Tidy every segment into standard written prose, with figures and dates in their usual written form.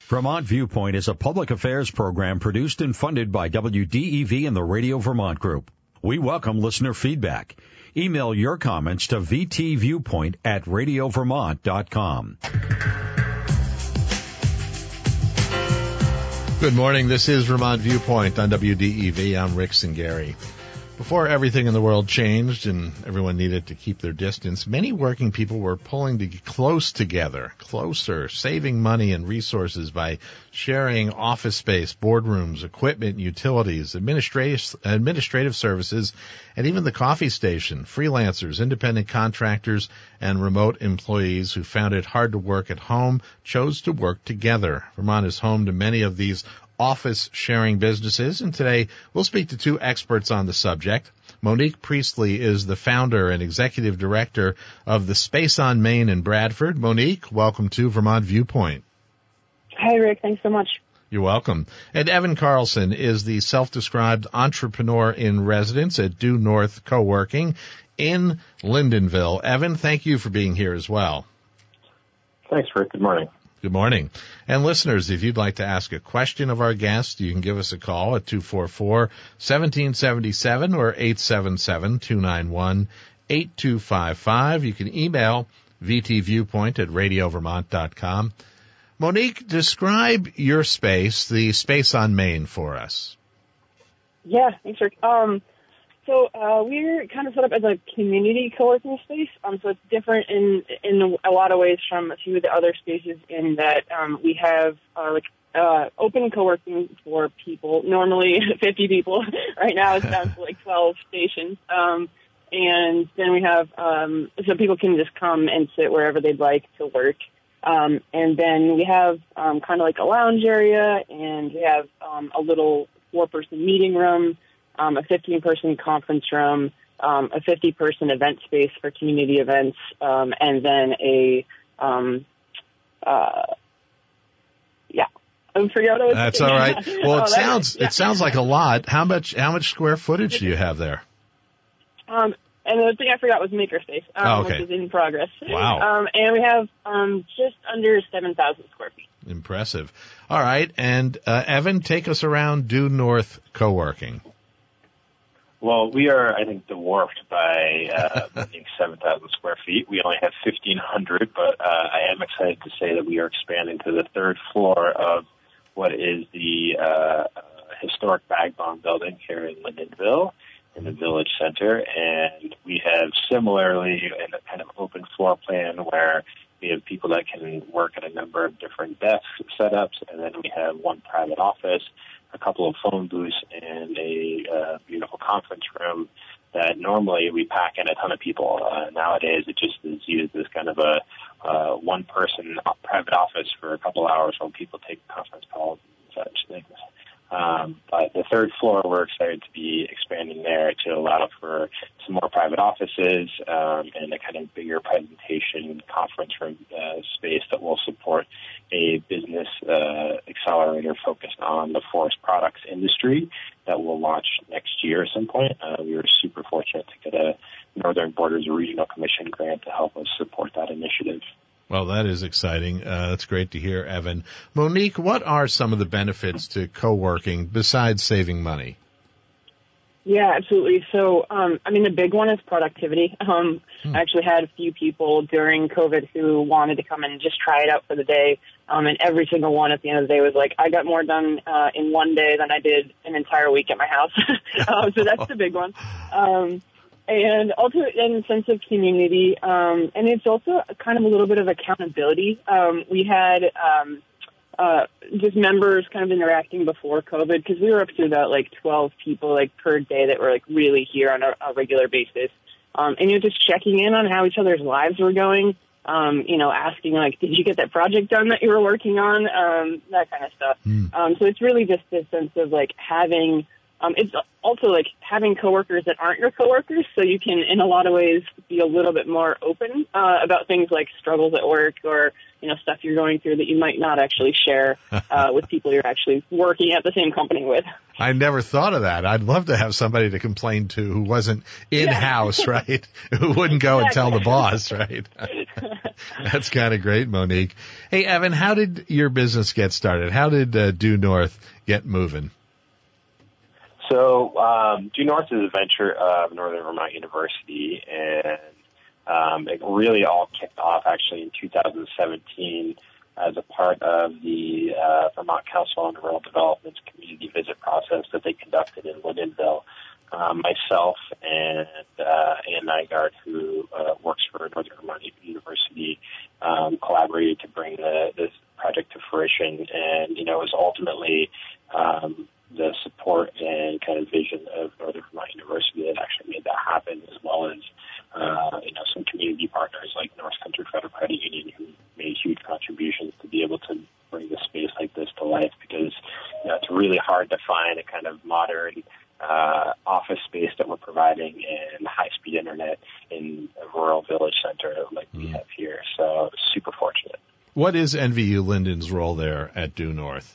Vermont Viewpoint is a public affairs program produced and funded by WDEV and the Radio Vermont Group. We welcome listener feedback. Email your comments to vtviewpoint@radiovermont.com. Good morning. This is Vermont Viewpoint on WDEV. I'm Rick Singari. Before everything in the world changed and everyone needed to keep their distance, many working people were pulling closer, saving money and resources by sharing office space, boardrooms, equipment, utilities, administrative services, and even the coffee station. Freelancers, independent contractors, and remote employees who found it hard to work at home chose to work together. Vermont is home to many of these office sharing businesses, and today we'll speak to two experts on the subject. Monique Priestley is the founder and executive director of the Space on Main in Bradford. Monique, welcome to Vermont Viewpoint. Hi, Rick. Thanks so much. You're welcome. And Evan Carlson is the self-described entrepreneur in residence at Due North Co-working in Lyndonville. Evan, thank you for being here as well. Thanks, Rick. Good morning. Good morning. And listeners, if you'd like to ask a question of our guest, you can give us a call at 244-1777 or 877-291-8255. You can email vtviewpoint@radiovermont.com. Monique, describe your space, the Space on Main, for us. Yeah, thanks, Rick. So we're kind of set up as a community co-working space. So it's different in a lot of ways from a few of the other spaces in that we have open co-working for people, normally 50 people. Right now it's down to 12 stations. And then we have so people can just come and sit wherever they'd like to work. And then we have kind of like a lounge area, and we have a little 4-person meeting room, a 15-person conference room, a 50-person event space for community events, and then I forget what I was That's saying. all right. Well, it sounds like a lot. How much square footage do you have there? And the thing I forgot was Makerspace, which is in progress. Wow. And we have just under 7,000 square feet. Impressive. All right. And Evan, take us around Due North Co-working. Well, we are, I think, dwarfed by 7,000 square feet. We only have 1,500, but I am excited to say that we are expanding to the third floor of what is the historic Bagbone building here in Lyndonville, in the Village Center. And we have similarly in a kind of open floor plan where we have people that can work at a number of different desk setups, and then we have one private office, a couple of phone booths, and a beautiful conference room that normally we pack in a ton of people. Nowadays, it just is used as kind of a one-person private office for a couple hours while people take conference calls and such things. But the third floor, we're excited to be expanding there to allow for some more private offices and a kind of bigger presentation conference room space that will support a business accelerator focused on the forest products industry that will launch next year at some point. We were super fortunate to get a Northern Borders Regional Commission grant to help us support that initiative. Well, that is exciting. That's great to hear, Evan. Monique, what are some of the benefits to co-working besides saving money? Yeah, absolutely. So, the big one is productivity. I actually had a few people during COVID who wanted to come and just try it out for the day. And every single one at the end of the day was like, I got more done in one day than I did an entire week at my house. So that's the big one. And also in a sense of community, and it's also kind of a little bit of accountability. We had just members kind of interacting before COVID, because we were up to about 12 people per day that were really here on a regular basis. And you're just checking in on how each other's lives were going, asking did you get that project done that you were working on, that kind of stuff. So it's really just this sense of having. It's also having coworkers that aren't your coworkers, so you can, in a lot of ways, be a little bit more open about things like struggles at work or stuff you're going through that you might not actually share with people you're actually working at the same company with. I never thought of that. I'd love to have somebody to complain to who wasn't in-house, right? Who wouldn't go and tell the boss, right? That's kind of great, Monique. Hey, Evan, how did your business get started? How did Due North get moving? So Due North is a venture of Northern Vermont University, and it really all kicked off actually in 2017 as a part of the Vermont Council on Rural Development's community visit process that they conducted in Woodinville. Myself and Ann Nygaard, who works for Northern Vermont University, collaborated to bring this project to fruition. And, it was ultimately the support and kind of vision of Northern Vermont University that actually made that happen, as well as, some community partners like North Country Federal Credit Union, who made huge contributions to be able to bring a space like this to life, because, it's really hard to find a kind of modern office space that we're providing and high-speed internet in a rural village center like we have here. So super fortunate. What is NVU Linden's role there at Due North?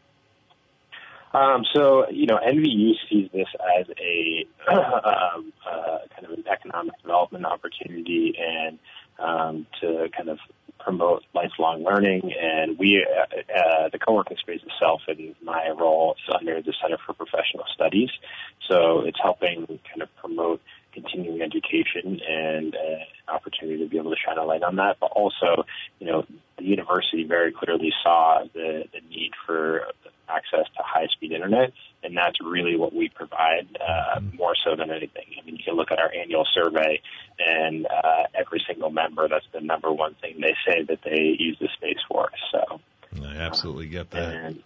NVU sees this as a kind of an economic development opportunity and to kind of promote lifelong learning. And we, the co-working space itself, and my role is under the Center for Professional Studies. So it's helping kind of promote continuing education and an opportunity to be able to shine a light on that. But also, the university very clearly saw the need for access to high-speed internet, and that's really what we provide more so than anything. I mean, you can look at our annual survey, and every single member, that's the number one thing they say that they use the space for. So I absolutely get that. And,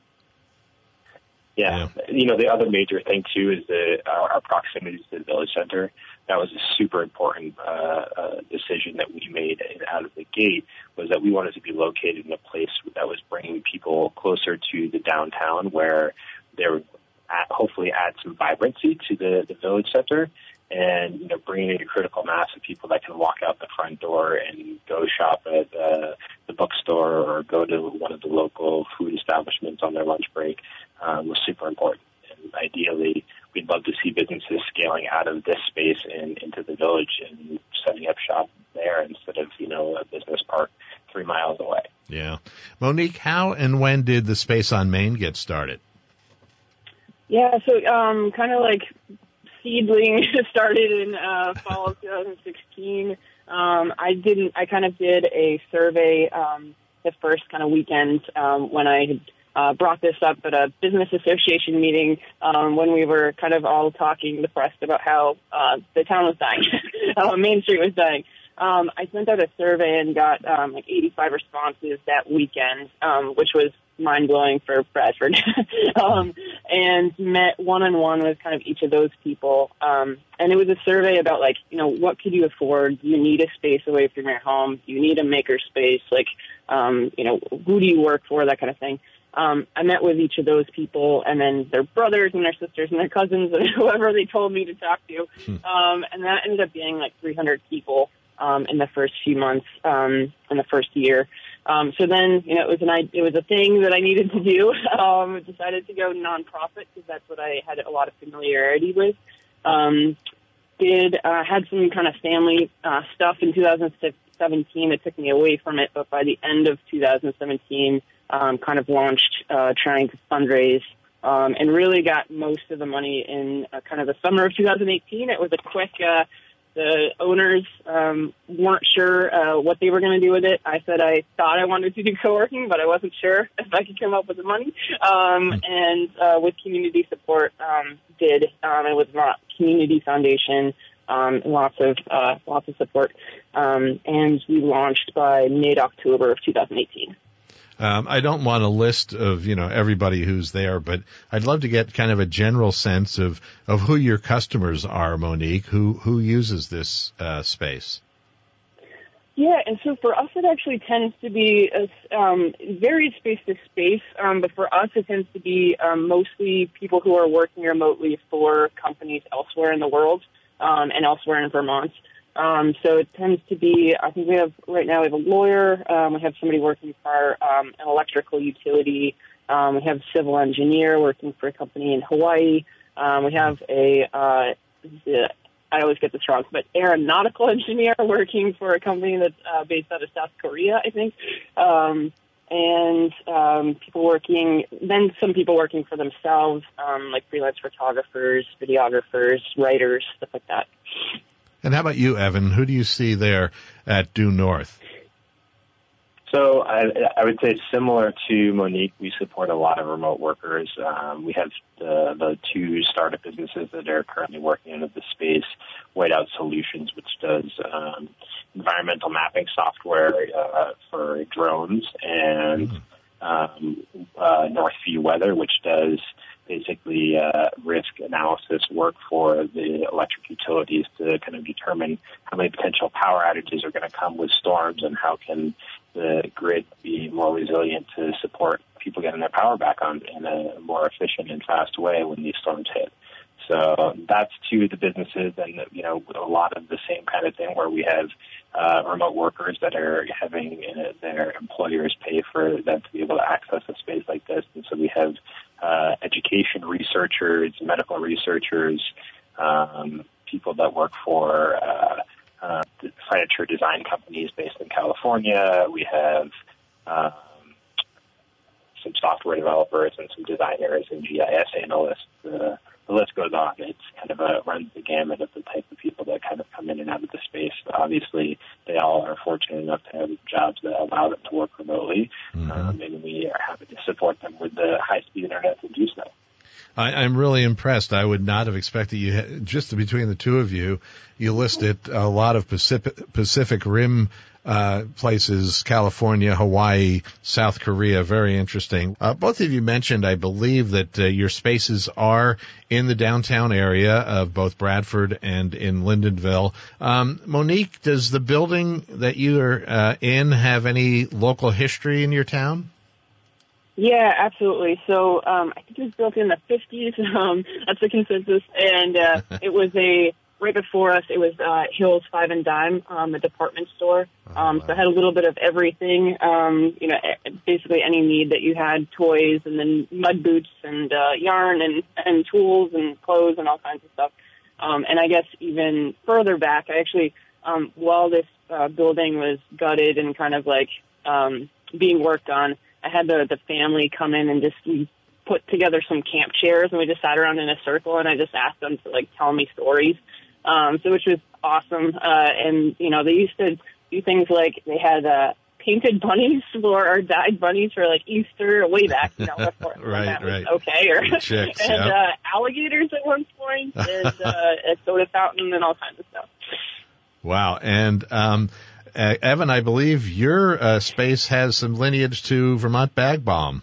the other major thing, too, is our proximity to the village center. That was a super important decision that we made out of the gate, was that we wanted to be located in a place that was bringing people closer to the downtown, where they would hopefully add some vibrancy to the village center, and bringing in a critical mass of people that can walk out the front door and go shop at the bookstore or go to one of the local food establishments on their lunch break was super important. And ideally, we'd love to see businesses scaling out of this space and into the village and setting up shop there instead of a business park 3 miles away. Yeah, Monique, how and when did the Space on Main get started? Yeah, so kind of like seedling started in fall of 2016. I kind of did a survey the first kind of weekend when I had brought this up at a business association meeting when we were kind of all talking depressed about how the town was dying, Main Street was dying. I sent out a survey and got 85 responses that weekend, which was mind-blowing for Bradford, and met one-on-one with kind of each of those people. And it was a survey about, what could you afford? Do you need a space away from your home? Do you need a maker space? Who do you work for? That kind of thing. I met with each of those people, and then their brothers and their sisters and their cousins and whoever they told me to talk to. And that ended up being 300 people in the first few months, in the first year. So then, it was a thing that I needed to do. Decided to go nonprofit because that's what I had a lot of familiarity with. Had some kind of family stuff in 2017 that took me away from it, but by the end of 2017, kind of launched trying to fundraise and really got most of the money in kind of the summer of 2018. It was a quick. The owners weren't sure what they were going to do with it. I said I thought I wanted to do co-working, but I wasn't sure if I could come up with the money. And with community support, it was not Community Foundation, lots of support, and we launched by mid-October of 2018. I don't want a list of, everybody who's there, but I'd love to get kind of a general sense of who your customers are, Monique, who uses this space. Yeah, and so for us, it actually tends to be varied space to space, but for us, it tends to be mostly people who are working remotely for companies elsewhere in the world and elsewhere in Vermont. So it tends to be, I think we have a lawyer, we have somebody working for an electrical utility, we have a civil engineer working for a company in Hawaii, we have a I always get this wrong, but aeronautical engineer working for a company that's based out of South Korea, I think. And some people working for themselves, like freelance photographers, videographers, writers, stuff like that. And how about you, Evan? Who do you see there at Due North? So I would say similar to Monique, we support a lot of remote workers. We have the two startup businesses that are currently working into the space, Whiteout Solutions, which does environmental mapping software for drones, and Northview Weather, which does basically risk analysis work for the electric utilities to kind of determine how many potential power outages are going to come with storms and how can the grid be more resilient to support people getting their power back on in a more efficient and fast way when these storms hit. So that's two of the businesses, and a lot of the same kind of thing where we have remote workers that are having their employers pay for them to be able to access a space like this. And so we have education researchers, medical researchers, people that work for furniture design companies based in California. We have some software developers and some designers and GIS analysts. The list goes on. It's kind of runs the gamut of the type of people that kind of come in and out of the space. Obviously, they all are fortunate enough to have jobs that allow them to work remotely, and we are happy to support them with the high-speed internet to do so. I'm really impressed. I would not have expected you, just between the two of you, you listed a lot of Pacific Rim places, California, Hawaii, South Korea. Very interesting. Both of you mentioned, I believe, that your spaces are in the downtown area of both Bradford and in Lyndonville. Monique, does the building that you are in have any local history in your town? Yeah, absolutely. So I think it was built in the 50s. That's the consensus. And it was right before us, it was Hills 5 and Dime, a department store. So it had a little bit of everything, basically any need that you had, toys and then mud boots and yarn and tools and clothes and all kinds of stuff. And I guess even further back, I actually, while this building was gutted and kind of like being worked on, I had the family come in and we put together some camp chairs, and we just sat around in a circle, and I just asked them to tell me stories, which was awesome. And they used to do things like they had painted bunnies or dyed bunnies for Easter way back, before that was okay, or chicks, and alligators at one point, and a soda fountain, and all kinds of stuff. Wow, and Evan, I believe your space has some lineage to Vermont Bag Balm.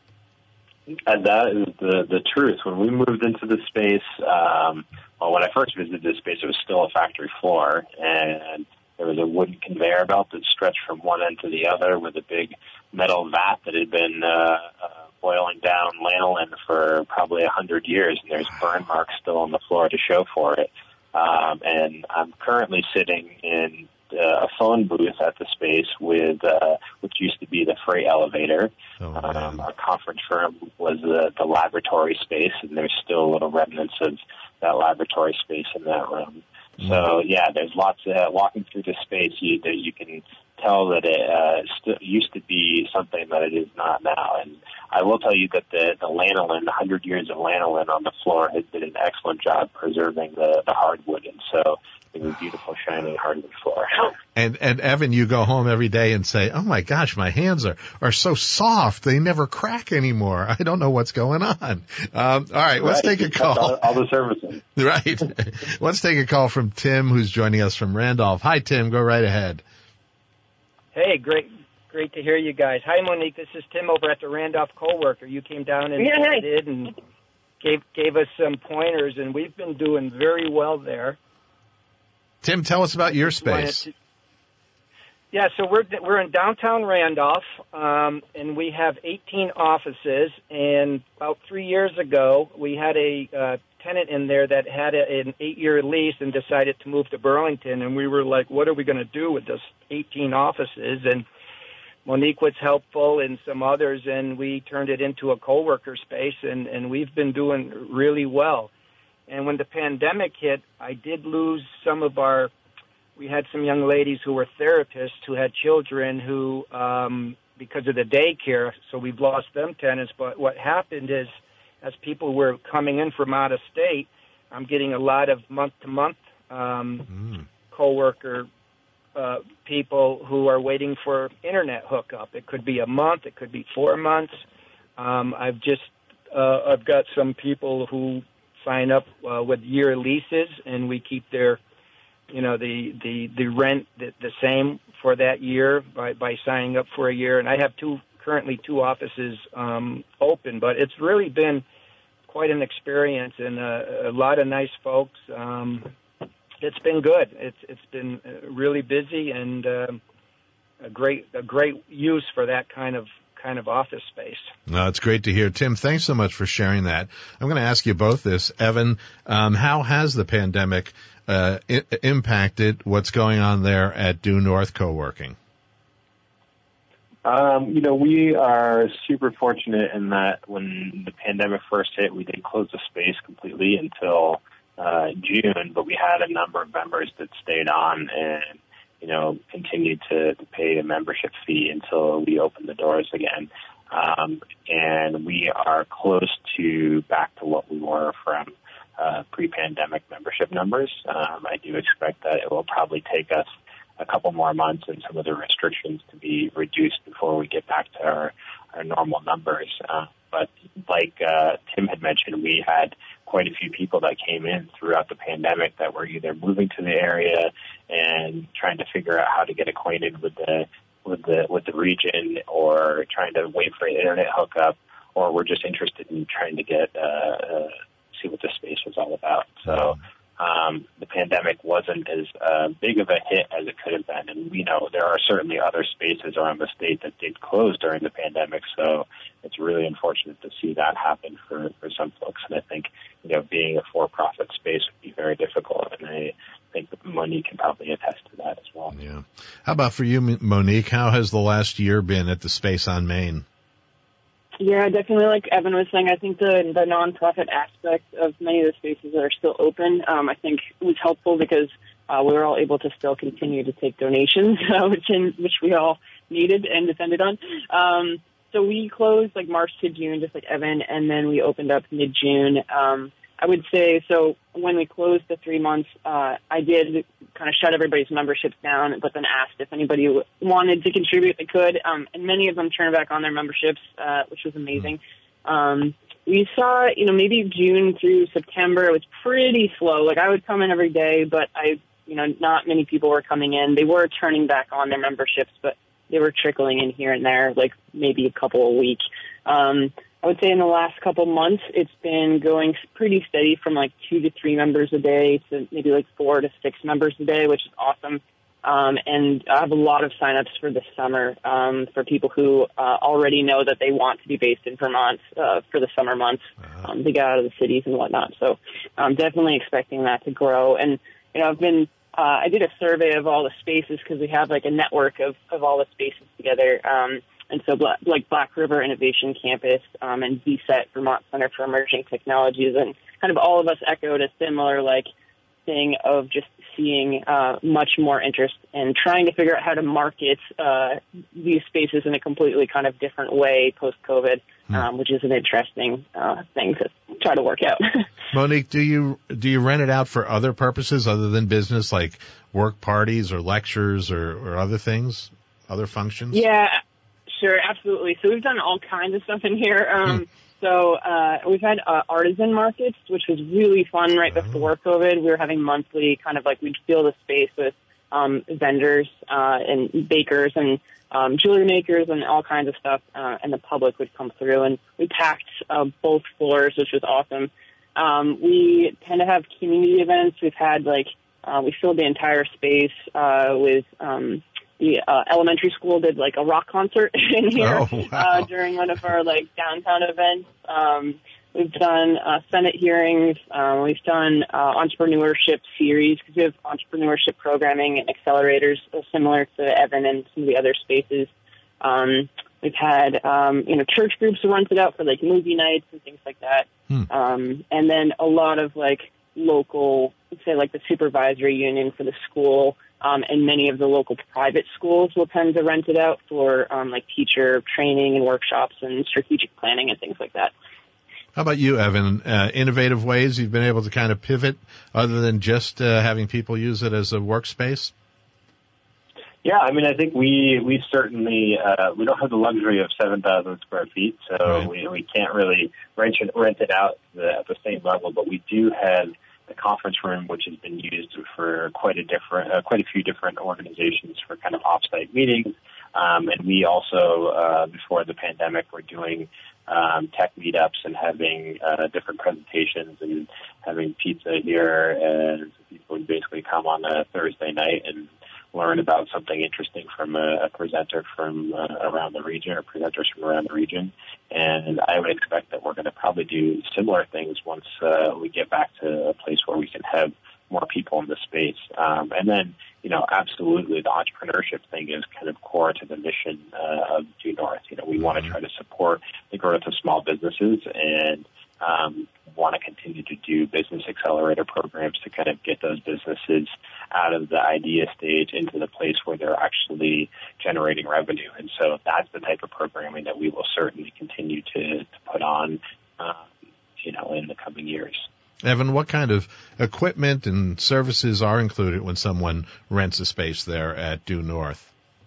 And that is the truth. When we moved into the space, when I first visited this space, it was still a factory floor, and there was a wooden conveyor belt that stretched from one end to the other with a big metal vat that had been boiling down lanolin for probably 100 years, and there's burn marks still on the floor to show for it. And I'm currently sitting in a phone booth at the space with which used to be the freight elevator. Our conference room was the laboratory space, and there's still little remnants of that laboratory space in that room. So yeah, there's lots of walking through the space that you can tell that it used to be something that it is not now. And I will tell you that the lanolin, 100 years of lanolin on the floor, has did an excellent job preserving the hardwood, and so it was a beautiful, shiny hardwood floor. And Evan, you go home every day and say, "Oh my gosh, my hands are so soft; they never crack anymore. I don't know what's going on." All right, let's take a call. All the servicing. Right. Let's take a call from Tim, who's joining us from Randolph. Hi, Tim. Go right ahead. Hey, great to hear you guys. Hi, Monique. This is Tim over at the Randolph Coworker. You came down and visited and gave us some pointers, and we've been doing very well there. Tim, tell us about your space. Yeah, so we're in downtown Randolph, and we have 18 offices. And about 3 years ago, we had a tenant in there that had an 8-year lease and decided to move to Burlington. And we were like, what are we going to do with this 18 offices? And Monique was helpful and some others, and we turned it into a co-worker space, and we've been doing really well. And when the pandemic hit, I did lose some of we had some young ladies who were therapists who had children who, because of the daycare, so we've lost them tenants. But what happened is, as people were coming in from out of state, I'm getting a lot of month-to-month coworker people who are waiting for internet hookup. It could be a month, it could be 4 months. I've got some people who sign up with year leases, and we keep their, the rent the same for that year by signing up for a year. And I have currently two offices open, but it's really been quite an experience, and a lot of nice folks. It's been good. It's been really busy, and a great use for that kind of office space. No, it's great to hear. Tim, thanks so much for sharing that. I'm going to ask you both this. Evan, how has the pandemic impacted what's going on there at Due North Co-working? We are super fortunate in that when the pandemic first hit, we did close the space completely until June, but we had a number of members that stayed on and, continued to pay a membership fee until we opened the doors again. And we are close to back to what we were from pre-pandemic membership numbers. I do expect that it will probably take us a couple more months and some of the restrictions to be reduced before we get back to our normal numbers. But like Tim had mentioned, we had quite a few people that came in throughout the pandemic that were either moving to the area and trying to figure out how to get acquainted with the region, or trying to wait for an internet hookup, or were just interested in trying to get see what the space was all about. So the pandemic wasn't as big of a hit as it could have been. And we know there are certainly other spaces around the state that did close during the pandemic. So it's really unfortunate to see that happen for some folks. And I think, being a for-profit space would be very difficult. And I think Monique can probably attest to that as well. Yeah. How about for you, Monique? How has the last year been at the space on Main? Yeah, definitely. Like Evan was saying, I think the nonprofit aspect of many of the spaces that are still open, I think it was helpful because we were all able to still continue to take donations, which we all needed and depended on. So we closed like March to June, just like Evan, and then we opened up mid-June. I would say, so when we closed the 3 months, I did kind of shut everybody's memberships down, but then asked if anybody wanted to contribute, they could. And many of them turned back on their memberships, which was amazing. We saw, maybe June through September, it was pretty slow. Like I would come in every day, but not many people were coming in. They were turning back on their memberships, but they were trickling in here and there, like maybe a couple a week. I would say in the last couple months, it's been going pretty steady from like 2 to 3 members a day to maybe like 4 to 6 members a day, which is awesome. And I have a lot of signups for the summer for people who already know that they want to be based in Vermont for the summer months to get out of the cities and whatnot. So I'm definitely expecting that to grow. And, I did a survey of all the spaces because we have like a network of all the spaces together. And so like Black River Innovation Campus and VSET, Vermont Center for Emerging Technologies, and kind of all of us echoed a similar like thing of just seeing much more interest in trying to figure out how to market these spaces in a completely kind of different way post-COVID, which is an interesting thing to try to work out. Monique, do you rent it out for other purposes other than business, like work parties or lectures or other things, other functions? Yeah, sure, absolutely. So we've done all kinds of stuff in here. So we've had artisan markets, which was really fun right before COVID. We were having monthly kind of like we'd fill the space with vendors and bakers and jewelry makers and all kinds of stuff, and the public would come through. And we packed both floors, which was awesome. We tend to have community events. We've had we filled the entire space with the elementary school did like a rock concert in here during one of our like downtown events. We've done Senate hearings. We've done entrepreneurship series because we have entrepreneurship programming and accelerators similar to Evan and some of the other spaces. We've had church groups rented out for like movie nights and things like that. And then a lot of like local, say like the supervisory union for the school, and many of the local private schools will tend to rent it out for like teacher training and workshops and strategic planning and things like that. How about you, Evan? Innovative ways you've been able to kind of pivot other than just having people use it as a workspace? Yeah, I mean, I think we certainly we don't have the luxury of 7,000 square feet, so right. we can't really rent it out at the same level. But we do have the conference room, which has been used for quite a few different organizations for kind of off-site meetings. And we also, before the pandemic, were doing tech meetups and having different presentations and having pizza here, and people would basically come on a Thursday night and learn about something interesting from a presenter from around the region or presenters from around the region. And I would expect that we're going to probably do similar things once we get back to a place where we can have more people in the space. And then, absolutely the entrepreneurship thing is kind of core to the mission of Due North. We want to try to support the growth of small businesses and want to continue to do business accelerator programs to kind of get those businesses out of the idea stage into the place where they're actually generating revenue. And so that's the type of programming that we will certainly continue to put on, in the coming years. Evan, what kind of equipment and services are included when someone rents a space there at Due North?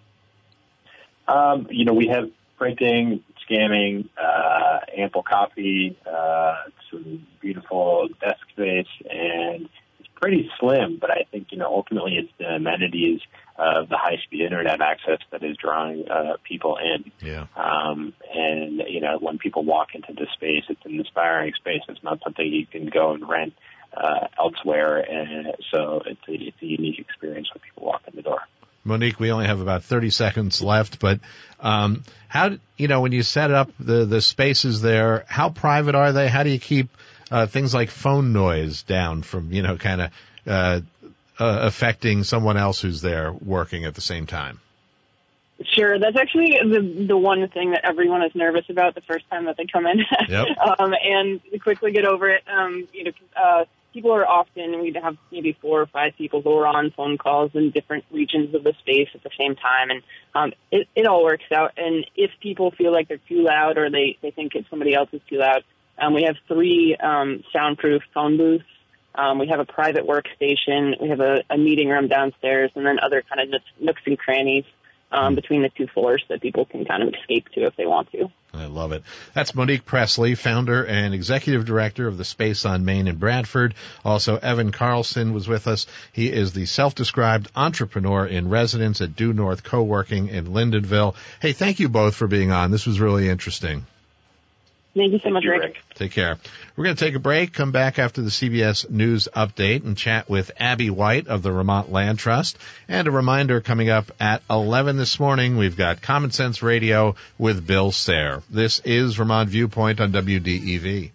We have printing, scanning, ample copy, some beautiful desk space, and it's pretty slim, but I think, ultimately it's the amenities of the high-speed internet access that is drawing people in. Yeah. And, when people walk into the space, it's an inspiring space. It's not something you can go and rent elsewhere, and so it's a unique experience when people walk in the door. Monique, we only have about 30 seconds left, but how, when you set up the spaces there, how private are they? How do you keep things like phone noise down from, kind of affecting someone else who's there working at the same time? Sure. That's actually the one thing that everyone is nervous about the first time that they come in. Yep. And quickly get over it. People are often, we'd have maybe 4 or 5 people who are on phone calls in different regions of the space at the same time. And it all works out. And if people feel like they're too loud or they think somebody else is too loud, we have 3 soundproof phone booths. We have a private workstation. We have a meeting room downstairs, and then other kind of nooks and crannies between the 2 floors that people can kind of escape to if they want to. I love it. That's Monique Presley, founder and executive director of the Space on Main in Bradford. Also, Evan Carlson was with us. He is the self-described entrepreneur in residence at Due North Co-working in Lyndonville. Hey, thank you both for being on. This was really interesting. Thank you so much, Rick. Take care. We're going to take a break, come back after the CBS News Update, and chat with Abby White of the Vermont Land Trust. And a reminder, coming up at 11 this morning, we've got Common Sense Radio with Bill Sayre. This is Vermont Viewpoint on WDEV.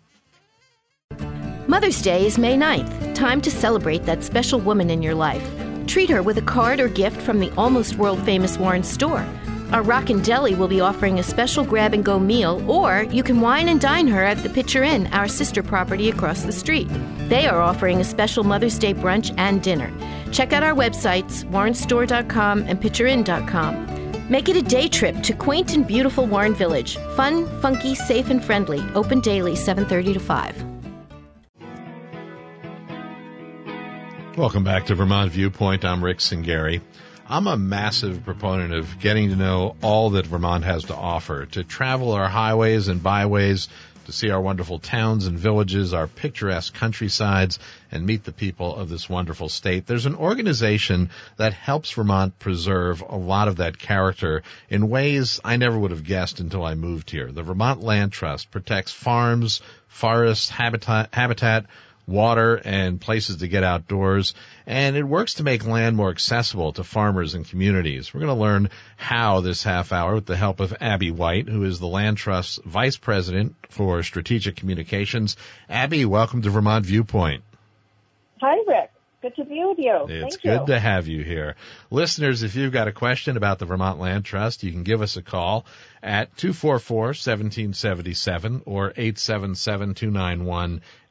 Mother's Day is May 9th. Time to celebrate that special woman in your life. Treat her with a card or gift from the almost world-famous Warren store. Our Rockin' Deli will be offering a special grab-and-go meal, or you can wine and dine her at the Pitcher Inn, our sister property across the street. They are offering a special Mother's Day brunch and dinner. Check out our websites, warrenstore.com and pitcherinn.com. Make it a day trip to quaint and beautiful Warren Village. Fun, funky, safe, and friendly. Open daily, 7:30 to 5. Welcome back to Vermont Viewpoint. I'm Rick Singari. I'm a massive proponent of getting to know all that Vermont has to offer, to travel our highways and byways, to see our wonderful towns and villages, our picturesque countrysides, and meet the people of this wonderful state. There's an organization that helps Vermont preserve a lot of that character in ways I never would have guessed until I moved here. The Vermont Land Trust protects farms, forests, habitat, water, and places to get outdoors, and it works to make land more accessible to farmers and communities. We're going to learn how this half hour with the help of Abby White, who is the Land Trust's Vice President for Strategic Communications. Abby, welcome to Vermont Viewpoint. Hi, Rick. Good to be with you. It's good to have you here. Listeners, if you've got a question about the Vermont Land Trust, you can give us a call at 244-1777 or 877-291-8083.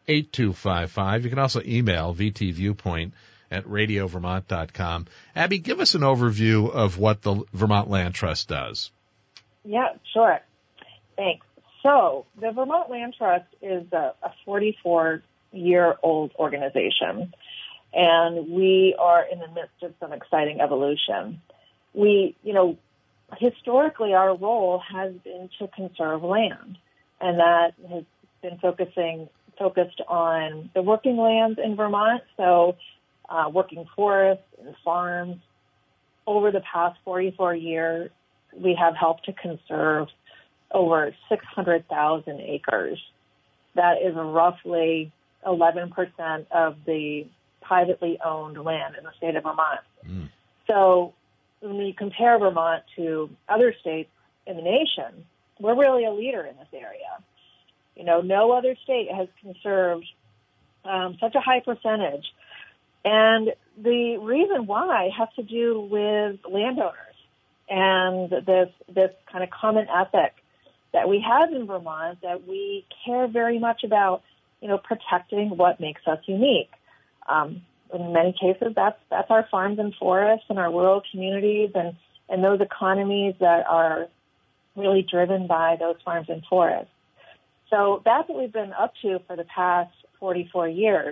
8255. You can also email vtviewpoint@radiovermont.com. Abby, give us an overview of what the Vermont Land Trust does. Yeah, sure. Thanks. So the Vermont Land Trust is a 44-year-old organization, and we are in the midst of some exciting evolution. Historically, our role has been to conserve land, and that has been focused on the working lands in Vermont, so working forests and farms. Over the past 44 years, we have helped to conserve over 600,000 acres. That is roughly 11% of the privately owned land in the state of Vermont. So when you compare Vermont to other states in the nation, we're really a leader in this area. No other state has conserved such a high percentage. And the reason why has to do with landowners and this kind of common ethic that we have in Vermont, that we care very much about, protecting what makes us unique. In many cases, that's our farms and forests and our rural communities and those economies that are really driven by those farms and forests. So that's what we've been up to for the past 44 years.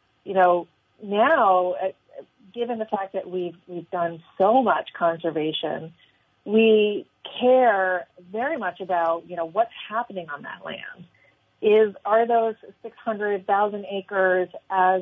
Now, given the fact that we've done so much conservation, we care very much about, what's happening on that land. Are those 600,000 acres as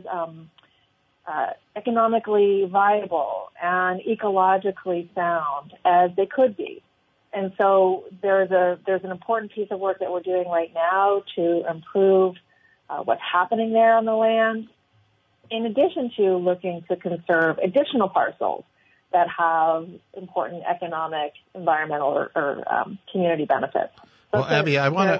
economically viable and ecologically sound as they could be? And so there's an important piece of work that we're doing right now to improve what's happening there on the land, in addition to looking to conserve additional parcels that have important economic, environmental, or community benefits. So well, Abby, I want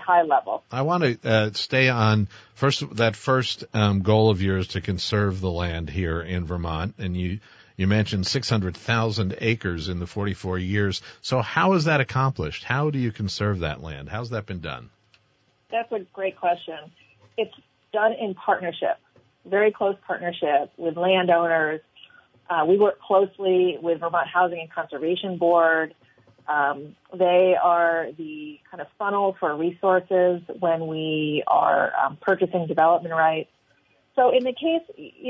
to stay on that first goal of yours to conserve the land here in Vermont, and you mentioned 600,000 acres in the 44 years. So how is that accomplished? How do you conserve that land? How's that been done? That's a great question. It's done in partnership, very close partnership with landowners. We work closely with Vermont Housing and Conservation Board. They are the kind of funnel for resources when we are purchasing development rights. So in the case,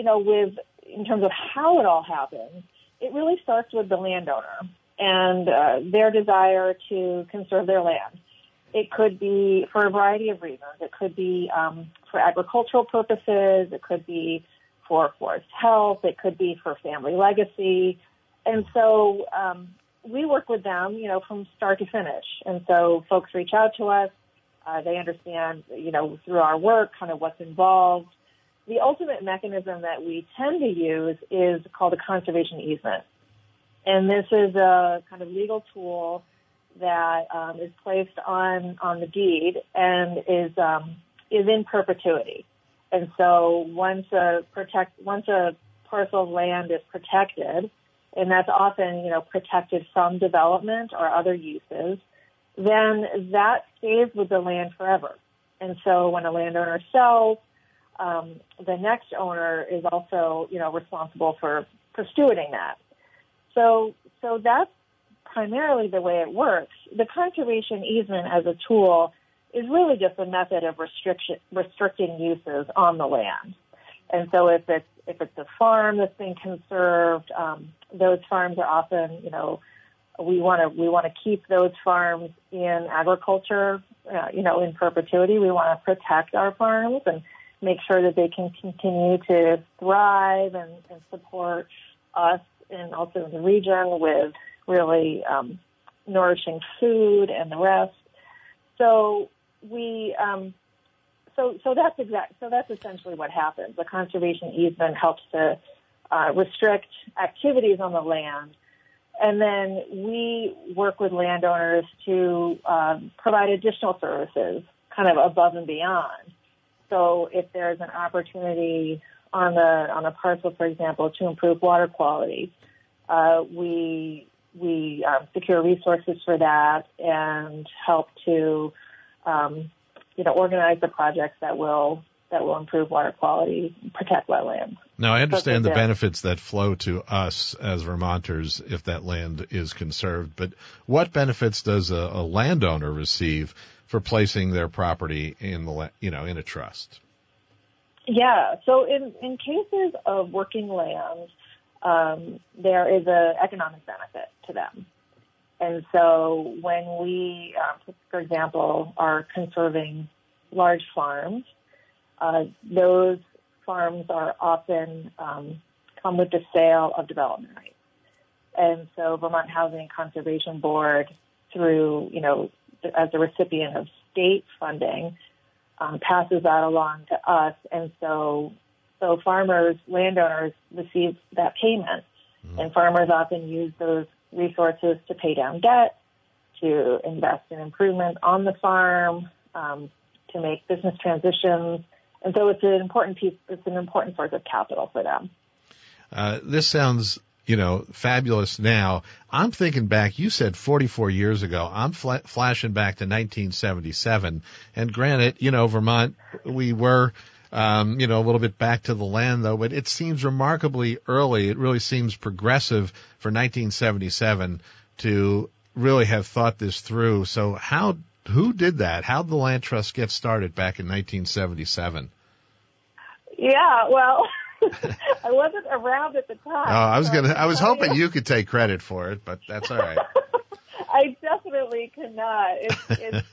in terms of how it all happens, it really starts with the landowner and their desire to conserve their land. It could be for a variety of reasons. It could be for agricultural purposes. It could be for forest health. It could be for family legacy. And so we work with them, from start to finish. And so folks reach out to us. They understand, through our work, kind of what's involved. The ultimate mechanism that we tend to use is called a conservation easement. And this is a kind of legal tool that is placed on the deed and is in perpetuity. And so once a parcel of land is protected, and that's often, protected from development or other uses, then that stays with the land forever. And so when a landowner sells, the next owner is also, responsible for stewarding that. So that's primarily the way it works. The conservation easement as a tool is really just a method of restricting uses on the land. And so if it's a farm that's being conserved, those farms are often, we want to keep those farms in agriculture, in perpetuity. We want to protect our farms and make sure that they can continue to thrive and support us and also the region with really nourishing food and the rest. So that's essentially what happens. The conservation easement helps to restrict activities on the land, and then we work with landowners to provide additional services, kind of above and beyond. So if there's an opportunity on a parcel, for example, to improve water quality, we secure resources for that and help to organize the projects that will that will improve water quality, protect wetlands. Now, I understand the benefits that flow to us as Vermonters if that land is conserved, but what benefits does a landowner receive for placing their property in in a trust? Yeah, so in cases of working lands, there is an economic benefit to them. And so when we, for example, are conserving large farms, those farms are often come with the sale of development rights. And so Vermont Housing and Conservation Board, through, as a recipient of state funding, passes that along to us. And so farmers, landowners receive that payment. Mm-hmm. And farmers often use those resources to pay down debt, to invest in improvements on the farm, to make business transitions. And so it's an important piece, it's an important source of capital for them. This sounds, fabulous now. I'm thinking back, you said 44 years ago. I'm flashing back to 1977. And granted, Vermont, we were, a little bit back to the land though, but it seems remarkably early. It really seems progressive for 1977 to really have thought this through. So who did that? How did the Land Trust get started back in 1977? Yeah, well, I wasn't around at the time. Oh, I was hoping you could take credit for it, but that's all right. I definitely could not. It's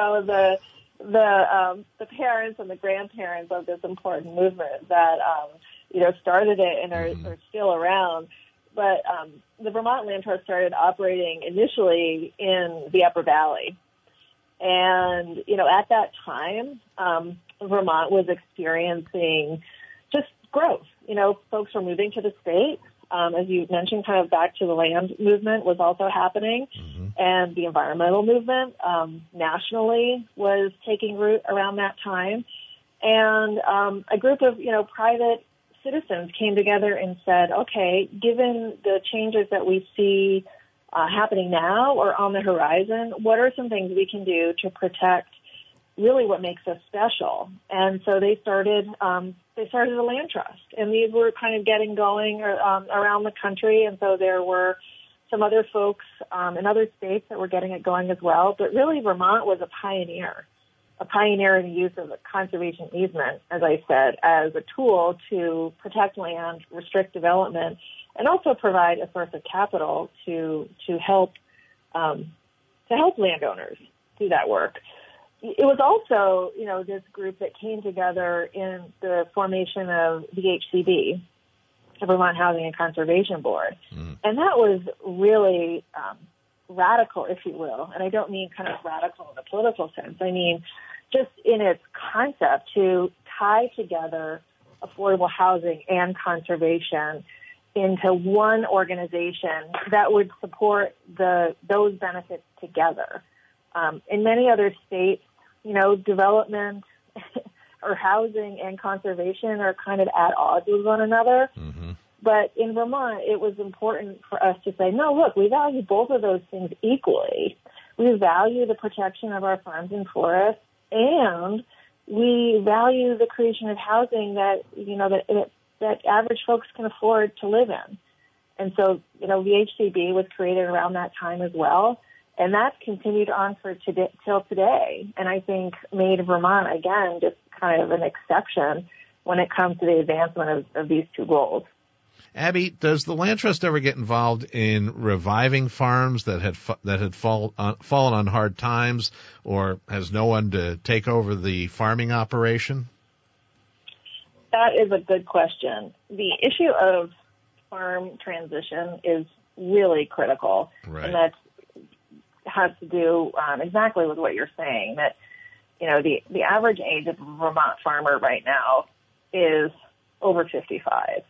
the parents and the grandparents of this important movement that started it and are still around. But the Vermont Land Trust started operating initially in the Upper Valley. And, at that time, Vermont was experiencing just growth. Folks were moving to the state. As you mentioned, kind of back to the land movement was also happening. Mm-hmm. And the environmental movement nationally was taking root around that time. And a group of, private citizens came together and said, okay, given the changes that we see happening now or on the horizon, what are some things we can do to protect really what makes us special? And so they started a land trust, and these were kind of getting going around the country. And so there were some other folks in other states that were getting it going as well. But really, Vermont was a pioneer in the use of a conservation easement, as I said, as a tool to protect land, restrict development, and also provide a source of capital to help landowners do that work. It was also, this group that came together in the formation of the HCB, the Vermont Housing and Conservation Board. Mm. And that was really radical, if you will. And I don't mean kind of radical in the political sense. I mean just in its concept to tie together affordable housing and conservation into one organization that would support those benefits together. In many other states, development or housing and conservation are kind of at odds with one another. Mm-hmm. But in Vermont, it was important for us to say, no, look, we value both of those things equally. We value the protection of our farms and forests, and we value the creation of housing that average folks can afford to live in. And so, the HCB was created around that time as well. And that's continued on till today. And I think made Vermont, again, just kind of an exception when it comes to the advancement of these two goals. Abby, does the Land Trust ever get involved in reviving farms that had fallen on hard times, or has no one to take over the farming operation? That is a good question. The issue of farm transition is really critical, right. And that has to do exactly with what you're saying. That the average age of a Vermont farmer right now is over 55.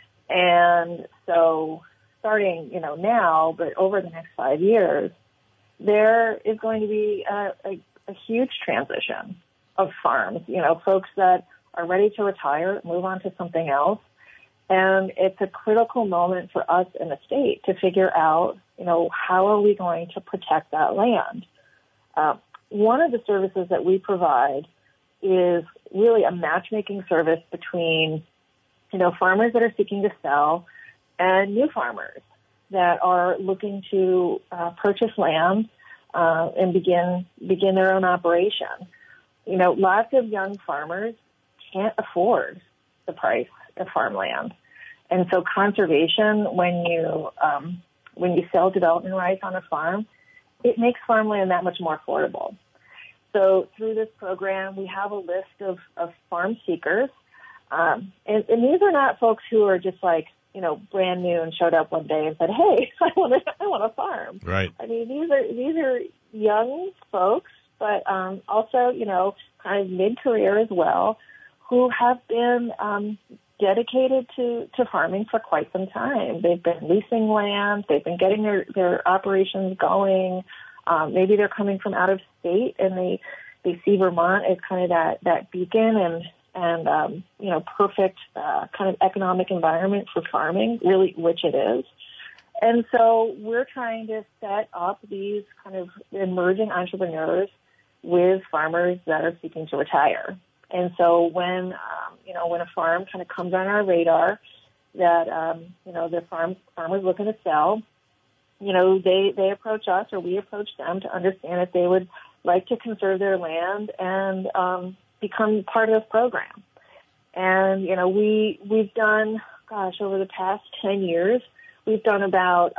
And so starting, now, but over the next 5 years, there is going to be a huge transition of farms, folks that are ready to retire, move on to something else. And it's a critical moment for us in the state to figure out, how are we going to protect that land? One of the services that we provide is really a matchmaking service between, farmers that are seeking to sell and new farmers that are looking to purchase land and begin their own operation. Lots of young farmers can't afford the price of farmland. And so conservation, when you sell development rights on a farm, it makes farmland that much more affordable. So through this program, we have a list of farm seekers. And these are not folks who are just brand new and showed up one day and said, "Hey, I want a farm." Right. I mean, these are young folks, but also, kind of mid-career as well, who have been dedicated to farming for quite some time. They've been leasing land. They've been getting their operations going. Maybe they're coming from out of state and they see Vermont as kind of that beacon and perfect kind of economic environment for farming, really, which it is. And so we're trying to set up these kind of emerging entrepreneurs with farmers that are seeking to retire. And so when a farm kind of comes on our radar that, the farmer's looking to sell, they approach us or we approach them to understand if they would like to conserve their land and become part of this program. And, we've done, over the past 10 years, we've done about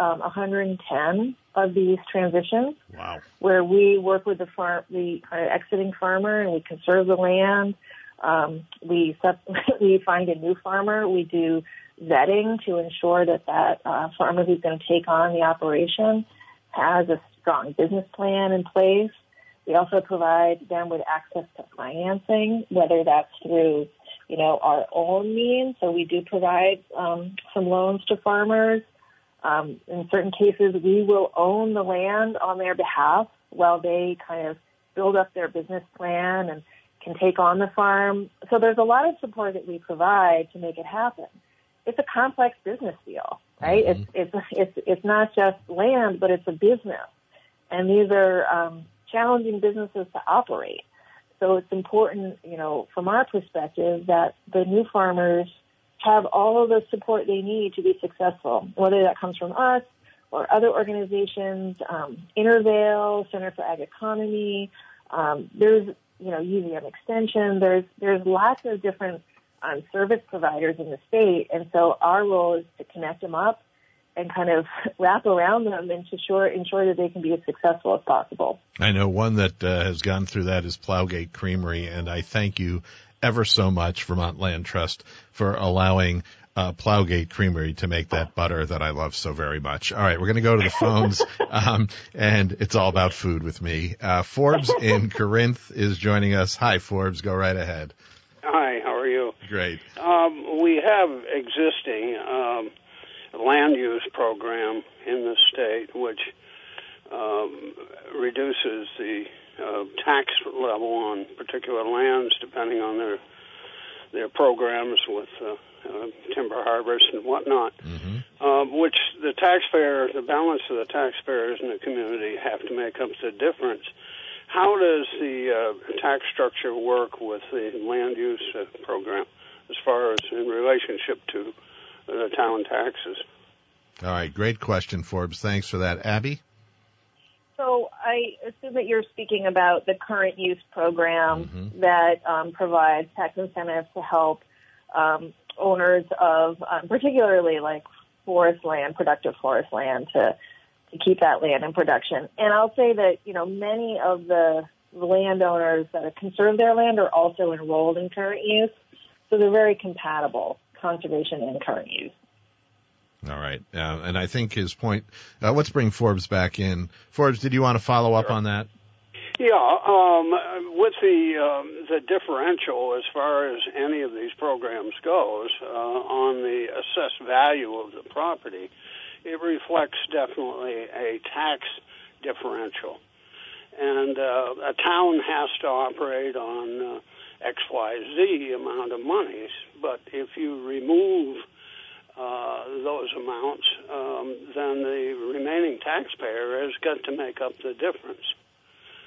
110 of these transitions. Wow. Where we work with the exiting farmer and we conserve the land. We find a new farmer. We do vetting to ensure that farmer who's going to take on the operation has a strong business plan in place. We also provide them with access to financing, whether that's through, our own means. So we do provide some loans to farmers. In certain cases, we will own the land on their behalf while they kind of build up their business plan and can take on the farm. So there's a lot of support that we provide to make it happen. It's a complex business deal, right? Mm-hmm. It's not just land, but it's a business. And these are challenging businesses to operate. So it's important, from our perspective, that the new farmers have all of the support they need to be successful, whether that comes from us or other organizations, Intervale, Center for Ag Economy, there's, UVM Extension, there's lots of different service providers in the state. And so our role is to connect them up and kind of wrap around them and to ensure that they can be as successful as possible. I know one that has gone through that is Plowgate Creamery, and I thank you ever so much, Vermont Land Trust, for allowing Plowgate Creamery to make that butter that I love so very much. All right, we're going to go to the phones, and it's all about food with me. Forbes in Corinth is joining us. Hi, Forbes. Go right ahead. Hi, how are you? Great. We have existing land use program in the state, which reduces the tax level on particular lands depending on their programs with timber harvest and whatnot, which the balance of the taxpayers in the community have to make up the difference. How does the tax structure work with the land use program as far as in relationship to the town taxes? All right, great question, Forbes. Thanks for that. Abby? So I assume that you're speaking about the current use program that provides tax incentives to help owners of particularly like forest land, productive forest land, to keep that land in production. And I'll say that, many of the landowners that have conserved their land are also enrolled in current use. So they're very compatible, conservation and current use. All right. And I think his point, let's bring Forbes back in. Forbes, did you want to follow up on that? Yeah, with the differential as far as any of these programs goes on the assessed value of the property, it reflects definitely a tax differential. And a town has to operate on XYZ amount of monies, but if you remove those amounts, then the remaining taxpayer has got to make up the difference.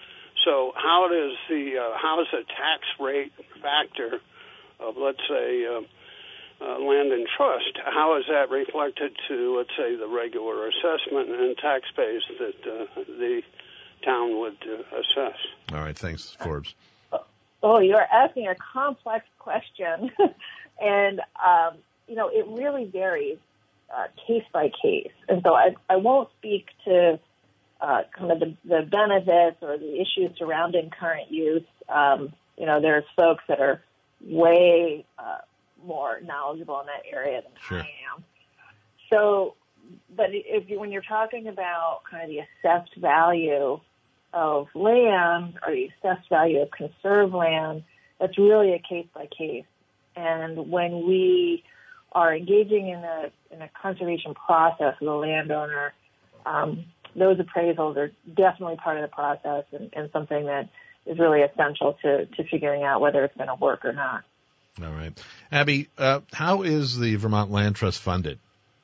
So how does the tax rate factor of, let's say, land and trust, how is that reflected to, let's say, the regular assessment and tax base that the town would assess? All right, thanks, Forbes. Oh, you're asking a complex question, and it really varies case by case. And so I won't speak to kind of the benefits or the issues surrounding current use. There's folks that are way more knowledgeable in that area than I am. So, but when you're talking about kind of the assessed value of land or the assessed value of conserved land, that's really a case by case. And when we are engaging in a conservation process with a landowner, those appraisals are definitely part of the process and something that is really essential to figuring out whether it's going to work or not. All right. Abby, how is the Vermont Land Trust funded?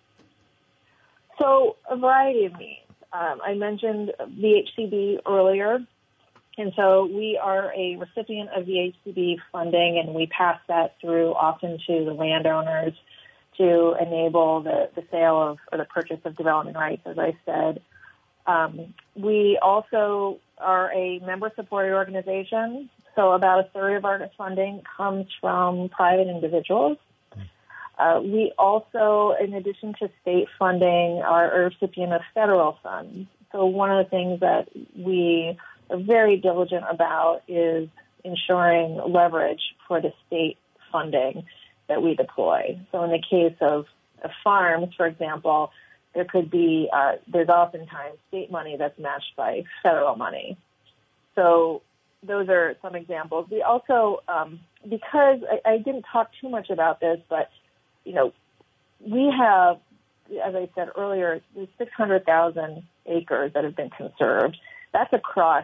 So a variety of means. I mentioned VHCB earlier, and so we are a recipient of VHCB funding, and we pass that through often to the landowners to enable the sale of or the purchase of development rights, as I said. We also are a member-supported organization, so about a third of our funding comes from private individuals. We also, in addition to state funding, are a recipient of federal funds. So one of the things that we are very diligent about is ensuring leverage for the state funding that we deploy. So in the case of farms, for example, there could be, there's oftentimes state money that's matched by federal money. So those are some examples. We also, because I didn't talk too much about this, but we have, as I said earlier, there's 600,000 acres that have been conserved. That's across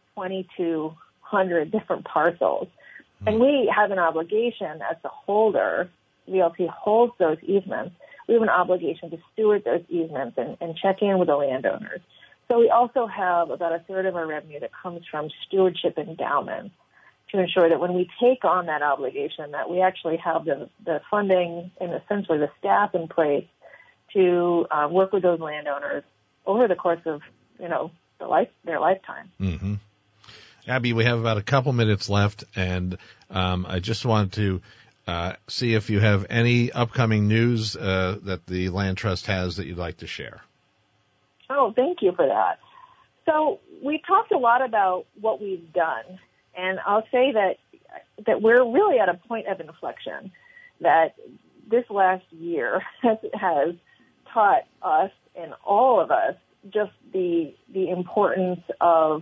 2,200 different parcels. And we have an obligation as the holder, VLT holds those easements. We have an obligation to steward those easements and check in with the landowners. So we also have about a third of our revenue that comes from stewardship endowments to ensure that when we take on that obligation, that we actually have the funding and essentially the staff in place to work with those landowners over the course of, their lifetime. Mm-hmm. Abby, we have about a couple minutes left, and I just want to see if you have any upcoming news that the Land Trust has that you'd like to share. Oh, thank you for that. So we talked a lot about what we've done, and I'll say that we're really at a point of inflection, that this last year has taught us and all of us just the importance of,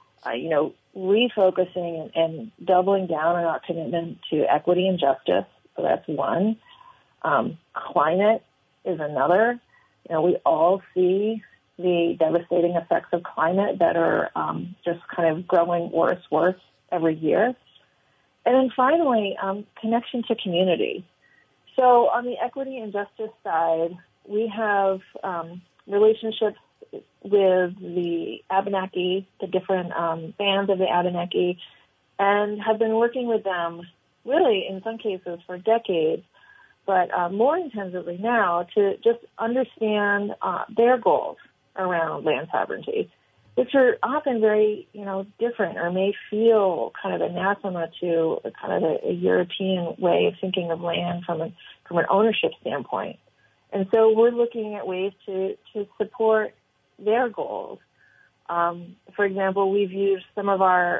refocusing and doubling down on our commitment to equity and justice. So that's one. Climate is another. We all see the devastating effects of climate that are just kind of growing worse every year. And then finally, connection to community. So on the equity and justice side, we have relationships with the Abenaki, the different bands of the Abenaki, and have been working with them really in some cases for decades, but more intensively now to just understand their goals around land sovereignty, which are often very, different or may feel kind of anathema to kind of a European way of thinking of land from an ownership standpoint. And so we're looking at ways to support their goals. For example, we've used some of our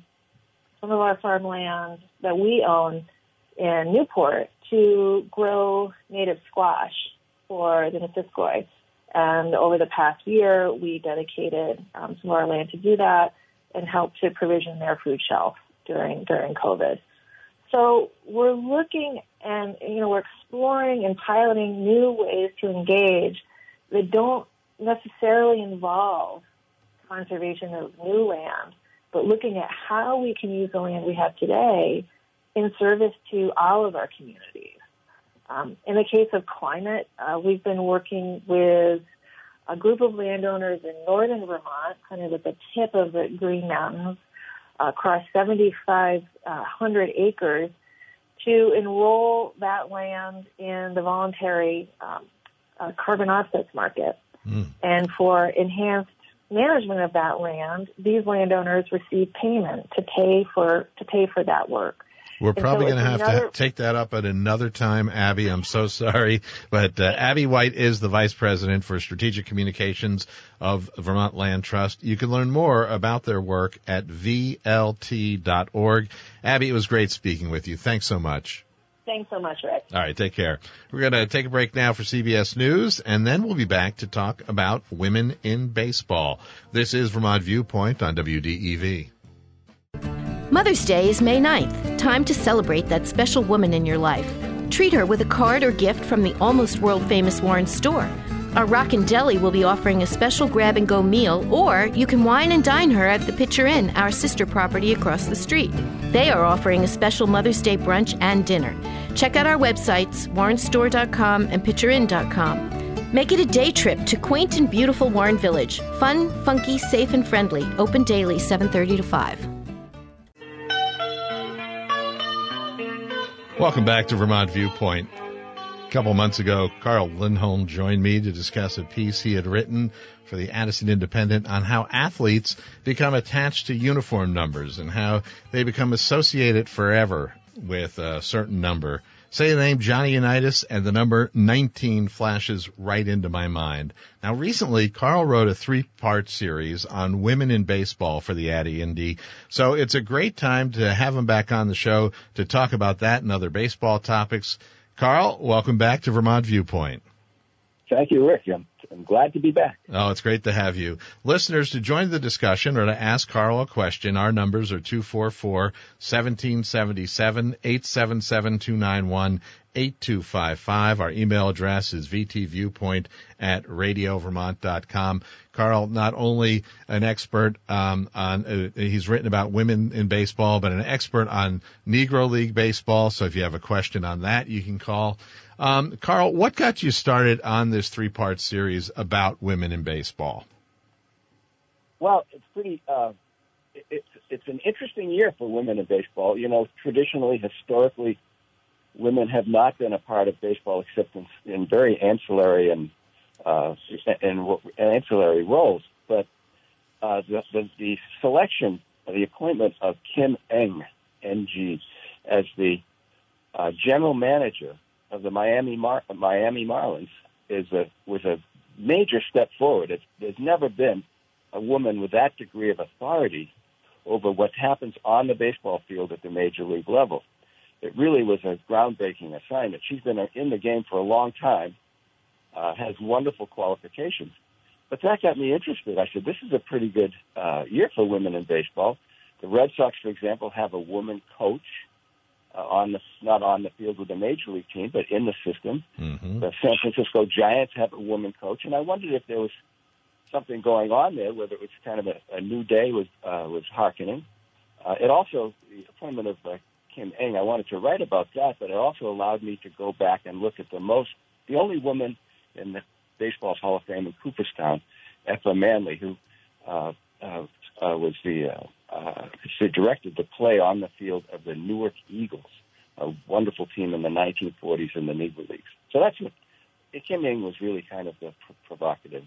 farmland that we own in Newport to grow native squash for the Missisquoi. And over the past year, we dedicated some of our land to do that and help to provision their food shelf during COVID. So we're looking and, we're exploring and piloting new ways to engage that don't necessarily involve conservation of new land, but looking at how we can use the land we have today in service to all of our communities. In the case of climate, we've been working with a group of landowners in northern Vermont, kind of at the tip of the Green Mountains, across 7,500 acres to enroll that land in the voluntary carbon offsets market. And for enhanced management of that land, these landowners receive payment to pay for that work. We're probably going to have to take that up at another time, Abby. I'm so sorry. But Abby White is the Vice President for Strategic Communications of Vermont Land Trust. You can learn more about their work at vlt.org. Abby, it was great speaking with you. Thanks so much. Thanks so much, Rick. All right, take care. We're going to take a break now for CBS News, and then we'll be back to talk about women in baseball. This is Vermont Viewpoint on WDEV. Mother's Day is May 9th. Time to celebrate that special woman in your life. Treat her with a card or gift from the almost world-famous Warren store. Our Rockin' Deli will be offering a special grab-and-go meal, or you can wine and dine her at the Pitcher Inn, our sister property across the street. They are offering a special Mother's Day brunch and dinner. Check out our websites, warrenstore.com and pitcherinn.com. Make it a day trip to quaint and beautiful Warren Village. Fun, funky, safe, and friendly. Open daily, 7:30 to 5. Welcome back to Vermont Viewpoint. A couple months ago, Carl Lindholm joined me to discuss a piece he had written for the Addison Independent on how athletes become attached to uniform numbers and how they become associated forever with a certain number. Say the name Johnny Unitas and the number 19 flashes right into my mind. Now, recently, Carl wrote a 3-part series on women in baseball for the Addy Indy. So it's a great time to have him back on the show to talk about that and other baseball topics. Carl, welcome back to Vermont Viewpoint. Thank you, Rick. I'm glad to be back. Oh, it's great to have you. Listeners, to join the discussion or to ask Carl a question, our numbers are 244-1777, 877-291-8255. Our email address is vtviewpoint@radiovermont.com. Carl, not only an expert he's written about women in baseball, but an expert on Negro League baseball. So if you have a question on that, you can call. Carl, what got you started on this 3-part series about women in baseball? Well, it's pretty. It's an interesting year for women in baseball. You know, traditionally, historically, women have not been a part of baseball except in very ancillary and ancillary roles. But the selection, the appointment of Kim Ng, NG, as the general manager of the Miami Marlins was a major step forward. There's never been a woman with that degree of authority over what happens on the baseball field at the major league level. It really was a groundbreaking assignment. She's been in the game for a long time, has wonderful qualifications. But that got me interested. I said, this is a pretty good year for women in baseball. The Red Sox, for example, have a woman coach. Not on the field with the major league team, but in the system. Mm-hmm. The San Francisco Giants have a woman coach, and I wondered if there was something going on there, whether it was kind of a new day was hearkening. It also, the appointment of Kim Ng, I wanted to write about that, but it also allowed me to go back and look at the only woman in the Baseball Hall of Fame in Cooperstown, Effa Manley, who was she directed the play on the field of the Newark Eagles, a wonderful team in the 1940s in the Negro Leagues. So that's what Kim Ng was really kind of the provocative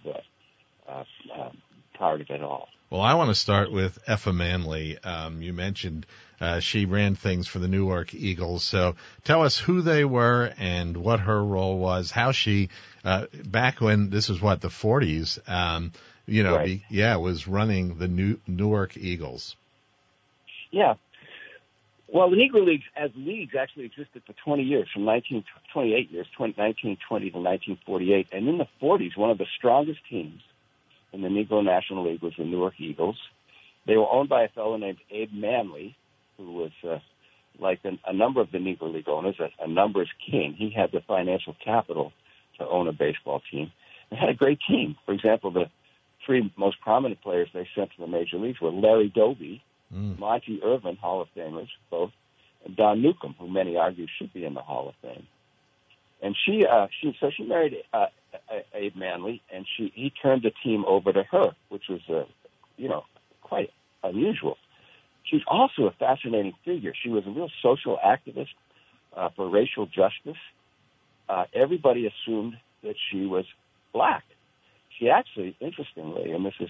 part of it all. Well, I want to start with Effa Manley. You mentioned she ran things for the Newark Eagles. So tell us who they were and what her role was, how she, back when this was the 40s, right. Was running the Newark Eagles. Yeah. Well, the Negro Leagues as leagues actually existed for 20 years, from 1920 to 1948. And in the 40s, one of the strongest teams in the Negro National League was the Newark Eagles. They were owned by a fellow named Abe Manley, who was like a number of the Negro League owners, a numbers king. He had the financial capital to own a baseball team. They had a great team. For example, the 3 most prominent players they sent to the major leagues were Larry Doby, Monty Irvin, Hall of Famers, both, and Don Newcomb, who many argue should be in the Hall of Fame. And she married Abe Manley, and he turned the team over to her, which was, quite unusual. she's also a fascinating figure. She was a real social activist for racial justice. Everybody assumed that she was black. She actually, interestingly, and this is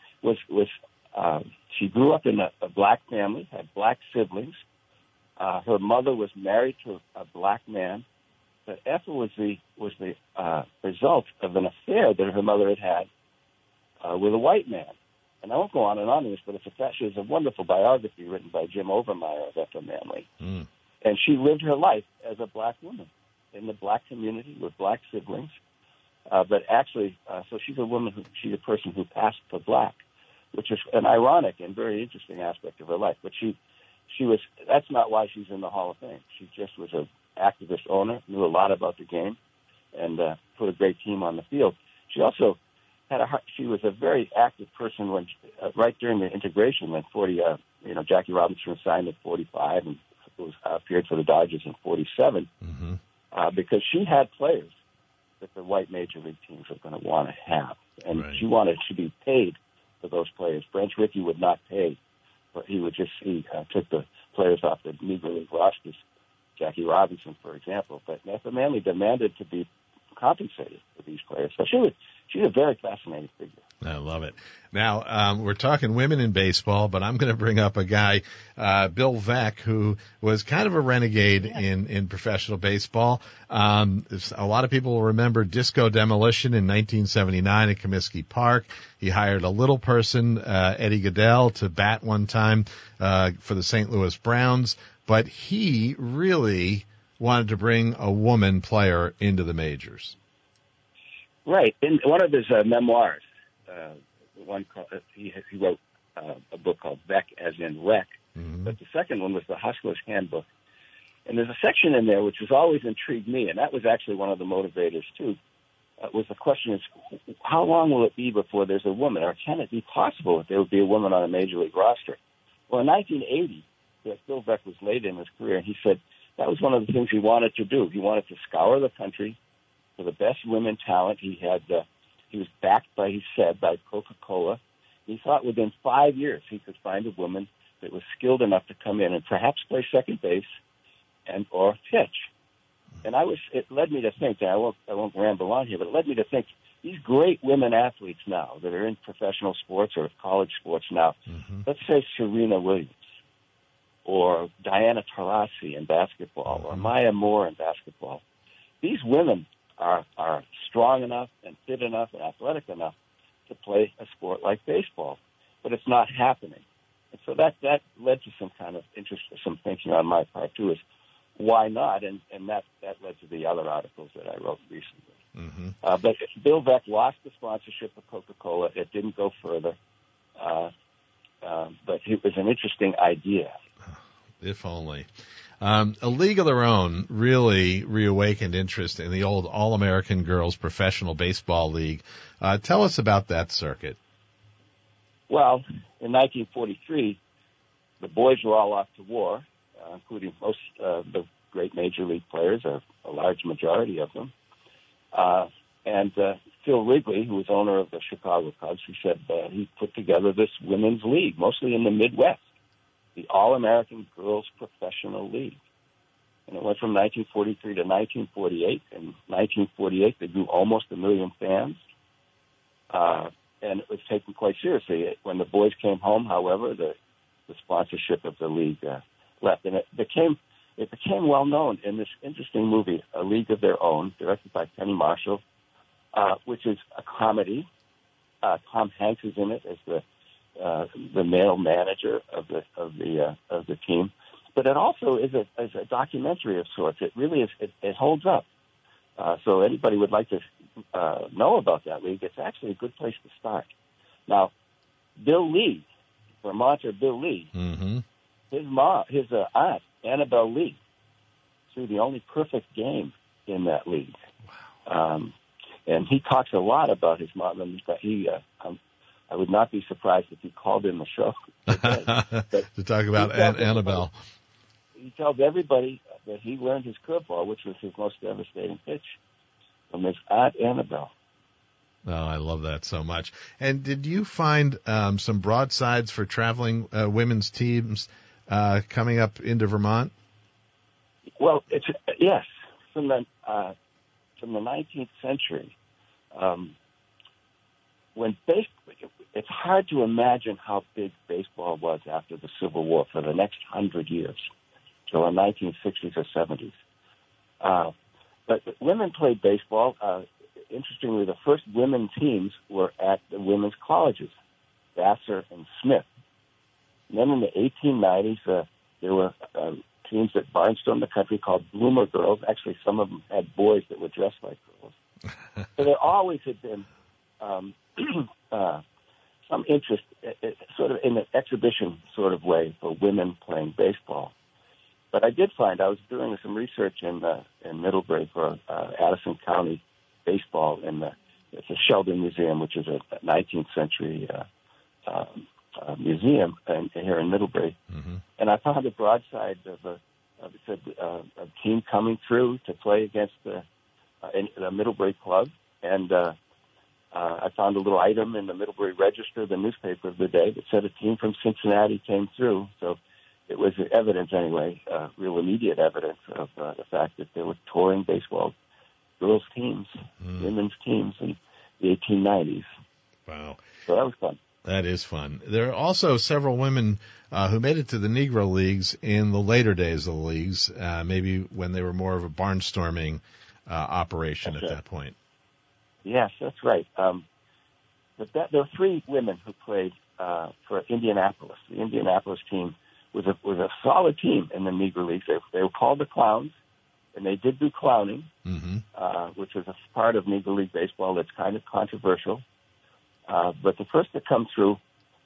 she grew up in a black family, had black siblings. Her mother was married to a black man, but Ethel was the result of an affair that her mother had with a white man. And I won't go on and on this, but there's a wonderful biography written by Jim Overmeyer of Ethel Manley. Mm. And she lived her life as a black woman in the black community with black siblings. But actually, so she's a person who passed for black, which is an ironic and very interesting aspect of her life. But that's not why she's in the Hall of Fame. She just was an activist owner, knew a lot about the game, and put a great team on the field. She also she was a very active person when right during the integration when Jackie Robinson was signed at 45 and appeared for the Dodgers in 47, because she had players that the white major league teams are going to want to have, and she wanted to be paid for those players. Branch Rickey would not pay, but he took the players off the Negro League rosters. Jackie Robinson, for example, but Ethel Manley demanded to be compensated for these players. So she's a very fascinating figure. I love it. Now, we're talking women in baseball, but I'm going to bring up a guy, Bill Veeck, who was kind of a renegade in professional baseball. A lot of people will remember Disco Demolition in 1979 at Comiskey Park. He hired a little person, Eddie Goodell, to bat one time for the St. Louis Browns, but he really wanted to bring a woman player into the majors. Right. In one of his memoirs, he wrote a book called Veeck, as in wreck, but the second one was the Hustler's Handbook. And there's a section in there which has always intrigued me, and that was actually one of the motivators, too, was the question is, how long will it be before there's a woman, or can it be possible that there would be a woman on a major league roster? Well, in 1980, Bill Veeck was late in his career, and he said that was one of the things he wanted to do. He wanted to scour the country for the best women talent. He was backed by Coca-Cola. He thought within 5 years he could find a woman that was skilled enough to come in and perhaps play second base or pitch. And it led me to think, and I won't ramble on here, but it led me to think these great women athletes now that are in professional sports or college sports now, let's say Serena Williams or Diana Taurasi in basketball or Maya Moore in basketball. These women are strong enough and fit enough and athletic enough to play a sport like baseball, but it's not happening. And so that led to some kind of interest, some thinking on my part too, is why not? And that led to the other articles that I wrote recently. But Bill Veeck lost the sponsorship of Coca-Cola. It didn't go further, but it was an interesting idea. If only. A League of Their Own really reawakened interest in the old All-American Girls Professional Baseball League. Tell us about that circuit. Well, in 1943, the boys were all off to war, including most of the great major league players, or a large majority of them. And Phil Wrigley, who was owner of the Chicago Cubs, he said he put together this women's league, mostly in the Midwest, the All-American Girls Professional League. And it went from 1943 to 1948. In 1948, they grew almost 1 million fans. And it was taken quite seriously. When the boys came home, however, the sponsorship of the league left. And it became well known in this interesting movie, A League of Their Own, directed by Penny Marshall, which is a comedy. Tom Hanks is in it as the male manager of the team, but it also is a documentary of sorts. It really is. It holds up. So anybody would like to know about that league, it's actually a good place to start. Now, Bill Lee, Vermonter Bill Lee, his aunt Annabelle Lee threw the only perfect game in that league, and he talks a lot about his mom. And I would not be surprised if he called in the show to talk about Aunt Annabelle. He tells everybody that he learned his curveball, which was his most devastating pitch, from his Aunt Annabelle. Oh, I love that so much. And did you find some broadsides for traveling women's teams coming up into Vermont? Well, yes, from the 19th century, it's hard to imagine how big baseball was after the Civil War for the next 100 years, till the 1960s or 70s. But women played baseball. Interestingly, the first women teams were at the women's colleges, Vassar and Smith. And then in the 1890s, there were teams at Barnstone, the country, called Bloomer Girls. Actually, some of them had boys that were dressed like girls. So there always had been some interest, sort of in an exhibition sort of way, for women playing baseball. But I did find, I was doing some research in Middlebury for Addison County baseball it's a Sheldon Museum, which is a 19th century museum here in Middlebury. Mm-hmm. And I found a broadside of a team coming through to play against the Middlebury club. And I found a little item in the Middlebury Register, the newspaper of the day, that said a team from Cincinnati came through. So it was evidence anyway, real immediate evidence of the fact that there were touring baseball girls' teams, women's teams in the 1890s. Wow. So that was fun. That is fun. There are also several women who made it to the Negro Leagues in the later days of the leagues, maybe when they were more of a barnstorming operation at that point. Yes, that's right. But there were three women who played for Indianapolis. The Indianapolis team was a solid team in the Negro Leagues. They were called the Clowns, and they did do clowning, which was a part of Negro League baseball that's kind of controversial. But the first to come through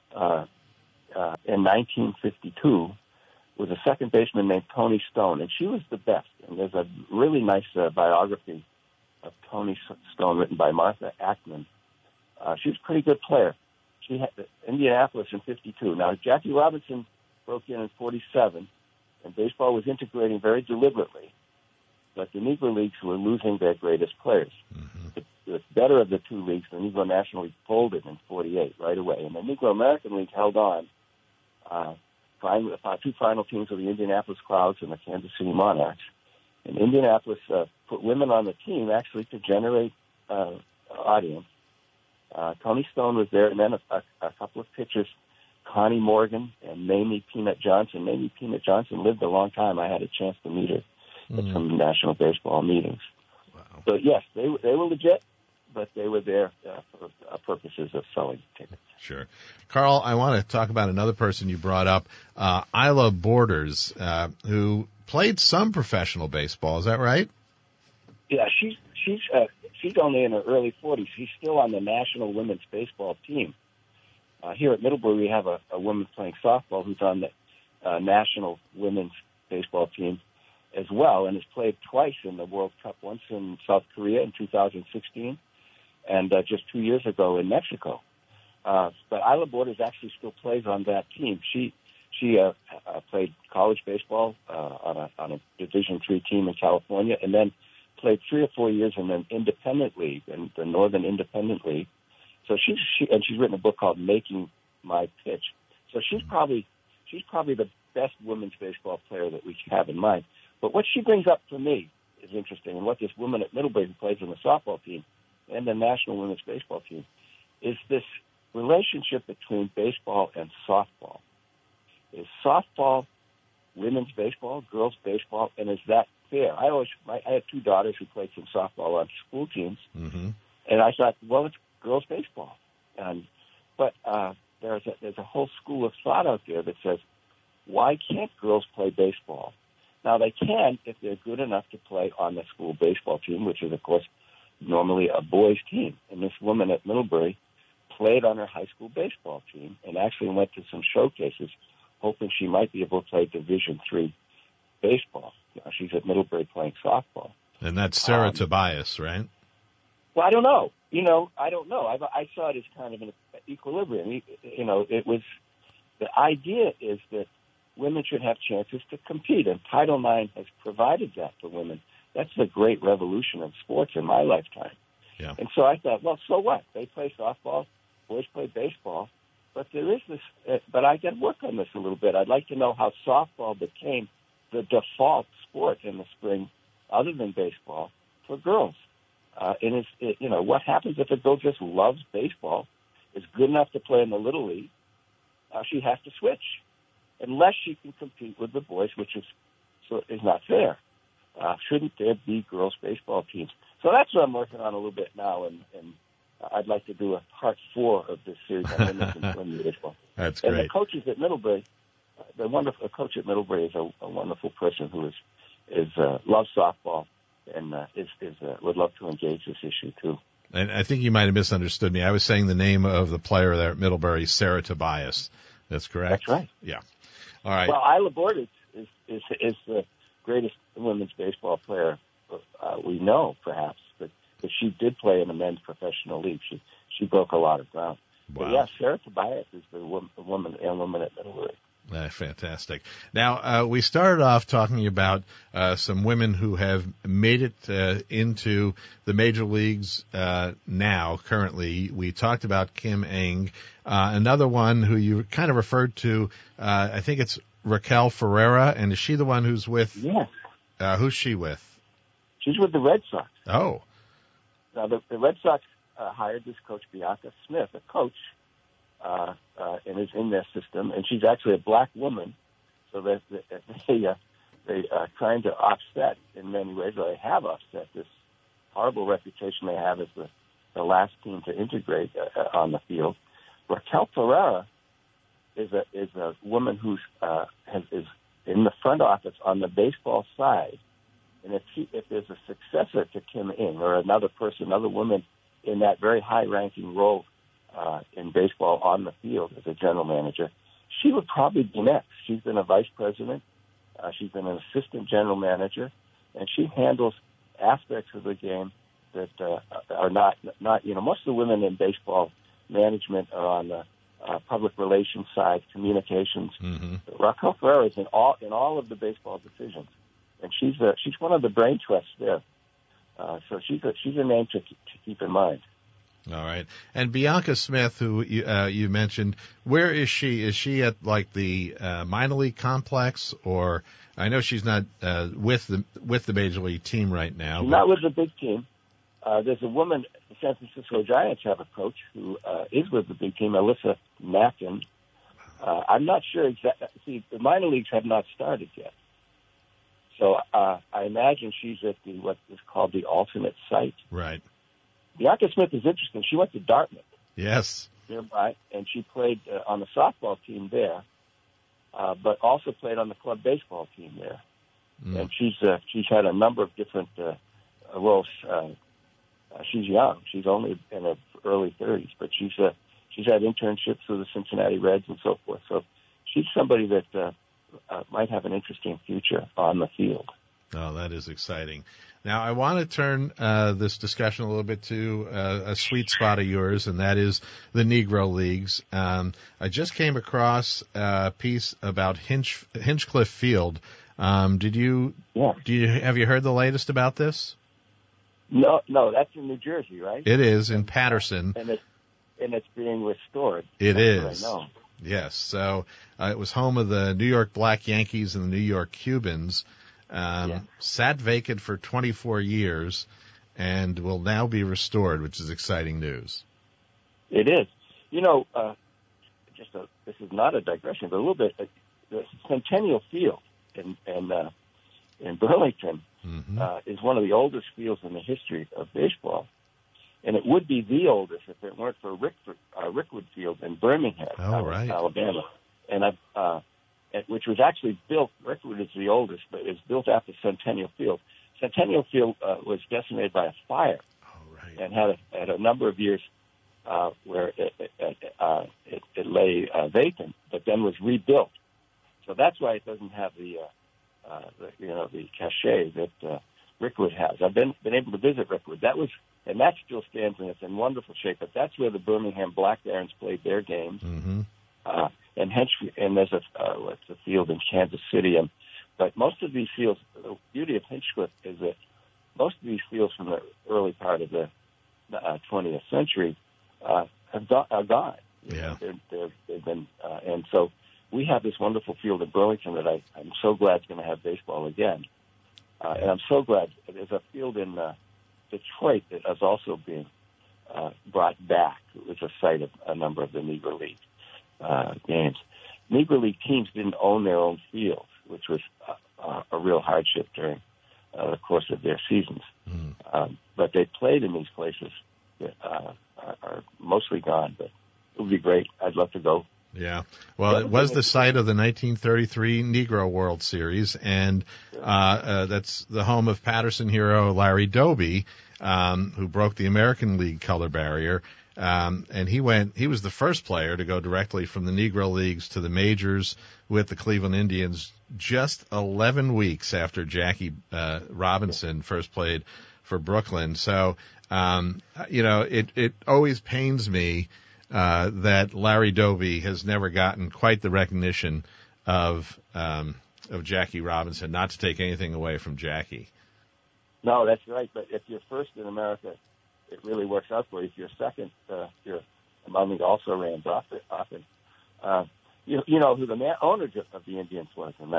in 1952 was a second baseman named Tony Stone, and she was the best. And there's a really nice biography of Tony Stone written by Martha Ackman. She was a pretty good player. She had Indianapolis in 52. Now, Jackie Robinson broke in 47, and baseball was integrating very deliberately. But the Negro Leagues were losing their greatest players. Mm-hmm. The better of the two leagues, the Negro National League, folded in 48 right away. And the Negro American League held on. Two final teams were the Indianapolis Clouds and the Kansas City Monarchs. And Indianapolis put women on the team actually to generate audience. Tony Stone was there, and then a couple of pitchers, Connie Morgan and Mamie Peanut Johnson. Mamie Peanut Johnson lived a long time. I had a chance to meet her at some national baseball meetings. Wow. So, yes, they were legit, but they were there for purposes of selling tickets. Sure. Carl, I want to talk about another person you brought up, Isla Borders, who played some professional baseball. Is that right? Yeah, she's only in her early 40s. She's still on the national women's baseball team. Here at Middlebury, we have a woman playing softball who's on the national women's baseball team as well, and has played twice in the World Cup, once in South Korea in 2016, and just 2 years ago in Mexico. But Isla Borders actually still plays on that team. She played college baseball on a Division III team in California, and then played 3 or 4 years in an independent league, in the Northern Independent League. So she's written a book called Making My Pitch. So she's probably the best women's baseball player that we have in mind. But what she brings up for me is interesting, and what this woman at Middlebury who plays on the softball team and the national women's baseball team is this relationship between baseball and softball. Is softball women's baseball, girls' baseball, and is that fair? I had two daughters who played some softball on school teams, and I thought, well, it's girls' baseball. But there's a whole school of thought out there that says, why can't girls play baseball? Now, they can if they're good enough to play on the school baseball team, which is, of course, normally a boys' team. And this woman at Middlebury played on her high school baseball team and actually went to some showcases hoping she might be able to play Division III baseball. Now, she's at Middlebury playing softball. And that's Sarah Tobias, right? Well, I don't know. I don't know. I saw it as kind of an equilibrium. It was the idea is that women should have chances to compete, and Title IX has provided that for women. That's the great revolution of sports in my lifetime. Yeah. And so I thought, well, so what? They play softball, boys play baseball, but there is this. But I got to work on this a little bit. I'd like to know how softball became the default sport in the spring, other than baseball, for girls. And what happens if a girl just loves baseball, is good enough to play in the Little League? She has to switch, unless she can compete with the boys, which is not fair. Shouldn't there be girls' baseball teams? So that's what I'm working on a little bit now, and I'd like to do a part 4 of this series on women's baseball. That's and great. The coaches at Middlebury, the wonderful coach at Middlebury is a wonderful person who loves softball and would love to engage this issue too. And I think you might have misunderstood me. I was saying the name of the player there at Middlebury, Sarah Tobias. That's correct? That's right. Yeah. All right. Well, Isla Bordage is the greatest women's baseball player we know, perhaps, but she did play in the men's professional league. She broke a lot of ground. Wow. But yeah, Sarah Tobias is the young woman at Middlebury. Fantastic. Now, we started off talking about some women who have made it into the major leagues now, currently. We talked about Kim Ng. Another one who you kind of referred to, I think it's Raquel Ferreira, and is she the one who's with? Yes. Who's she with? She's with the Red Sox. Oh. Now, the Red Sox hired this coach, Bianca Smith, a coach, and is in their system, and she's actually a black woman, so that they are trying to offset in many ways, or they have offset this horrible reputation they have as the last team to integrate on the field. Raquel Ferreira is a woman who's is in the front office on the baseball side, and if there's a successor to Kim Ng or another woman in that very high-ranking role in baseball on the field as a general manager, she would probably be next. She's been a vice president. She's been an assistant general manager, and she handles aspects of the game that are not. Most of the women in baseball management are on the public relations side, communications. Mm-hmm. Raquel Ferreira is in all of the baseball decisions, and she's one of the brain trusts there. So she's a name to keep in mind. All right. And Bianca Smith, who you mentioned, where is she? Is she at like the minor league complex, or I know she's not with the major league team right now. She's not with the big team. There's a woman, the San Francisco Giants have a coach who is with the big team, Alyssa Mackin. I'm not sure exactly. See, the minor leagues have not started yet. So I imagine she's at what is called the alternate site. Right. Bianca Smith is interesting. She went to Dartmouth. Yes. Nearby, and she played on the softball team there, but also played on the club baseball team there. Mm. And she's had a number of different roles. She's young. She's only in her early 30s, but she's had internships with the Cincinnati Reds and so forth. So she's somebody that might have an interesting future on the field. Oh, that is exciting. Now, I want to turn this discussion a little bit to a sweet spot of yours, and that is the Negro Leagues. I just came across a piece about Hinchcliffe Field. Have you heard the latest about this? No, that's in New Jersey, right? It is in Patterson, and it's being restored. It is. I know. Yes. So it was home of the New York Black Yankees and the New York Cubans. Sat vacant for 24 years and will now be restored, which is exciting news. It is. This is not a digression, but a little bit. The Centennial Field in Burlington is one of the oldest fields in the history of baseball, and it would be the oldest if it weren't for Rickwood Field in Birmingham, Alabama, and which was actually built. Rickwood is the oldest, but it's built after Centennial Field. Centennial Field was decimated by a fire, and had a number of years where it lay vacant, but then was rebuilt. So that's why it doesn't have the cachet that Rickwood has. I've been able to visit Rickwood. And that still stands, and it's in wonderful shape. But that's where the Birmingham Black Barons played their games. Mm-hmm. And there's a field in Kansas City. But most of these fields, the beauty of Hinchcliffe is that most of these fields from the early part of the 20th century are gone. Yeah. They've been, and so we have this wonderful field in Burlington that I'm so glad is going to have baseball again. And I'm so glad there's a field in Detroit that is also being brought back. It was a site of a number of the Negro League games. Negro League teams didn't own their own fields, which was a real hardship during the course of their seasons. But they played in these places that are mostly gone, but it would be great. I'd love to go. Yeah. Well, it was the site of the 1933 Negro World Series, and that's the home of Patterson hero Larry Doby, who broke the American League color barrier. And he was the first player to go directly from the Negro Leagues to the majors with the Cleveland Indians just 11 weeks after Jackie Robinson first played for Brooklyn. So, it always pains me that Larry Doby has never gotten quite the recognition of Jackie Robinson, not to take anything away from Jackie. No, that's right. But if you're first in America, it really works out for you. If you're second, you're among the also-rans often. You know who the owner of the Indians was in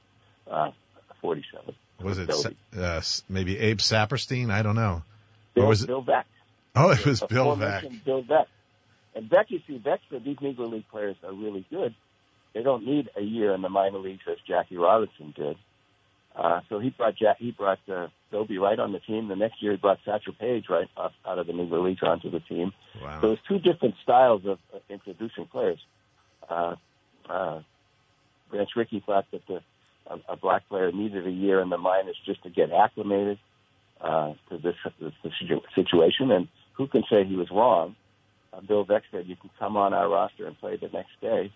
1947. Was it maybe Abe Saperstein? I don't know. Bill Veeck. Oh, it was Bill Veeck. Bill Veeck. And Veeck, you see, Veeck said these Negro League players are really good. They don't need a year in the minor leagues as Jackie Robinson did. So he brought Doby right on the team. The next year he brought Satchel Paige right out of the Negro Leagues onto the team. Wow. So there's two different styles of introducing players. Branch Rickey thought that a black player needed a year in the minors just to get acclimated to this situation, and who can say he was wrong? Bill Veeck said you can come on our roster and play the next day.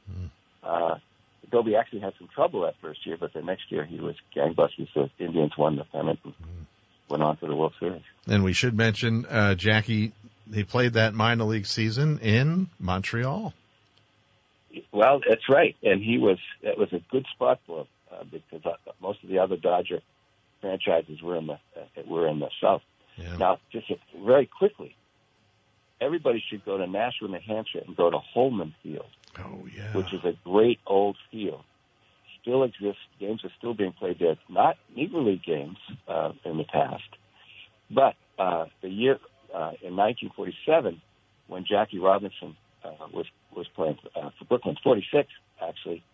Doby actually had some trouble that first year, but the next year he was gangbusters. The Indians won the pennant and went on to the World Series. And we should mention Jackie. He played that minor league season in Montreal. Well, that's right, and it was a good spot for him because most of the other Dodger franchises were in the South. Yeah. Now, just very quickly, everybody should go to Nashua, New Hampshire, and go to Holman Field. Oh, yeah. Which is a great old field. Still exists. Games are still being played there. Not Negro League games in the past, but the year in 1947, when Jackie Robinson was playing for Brooklyn, 46 actually,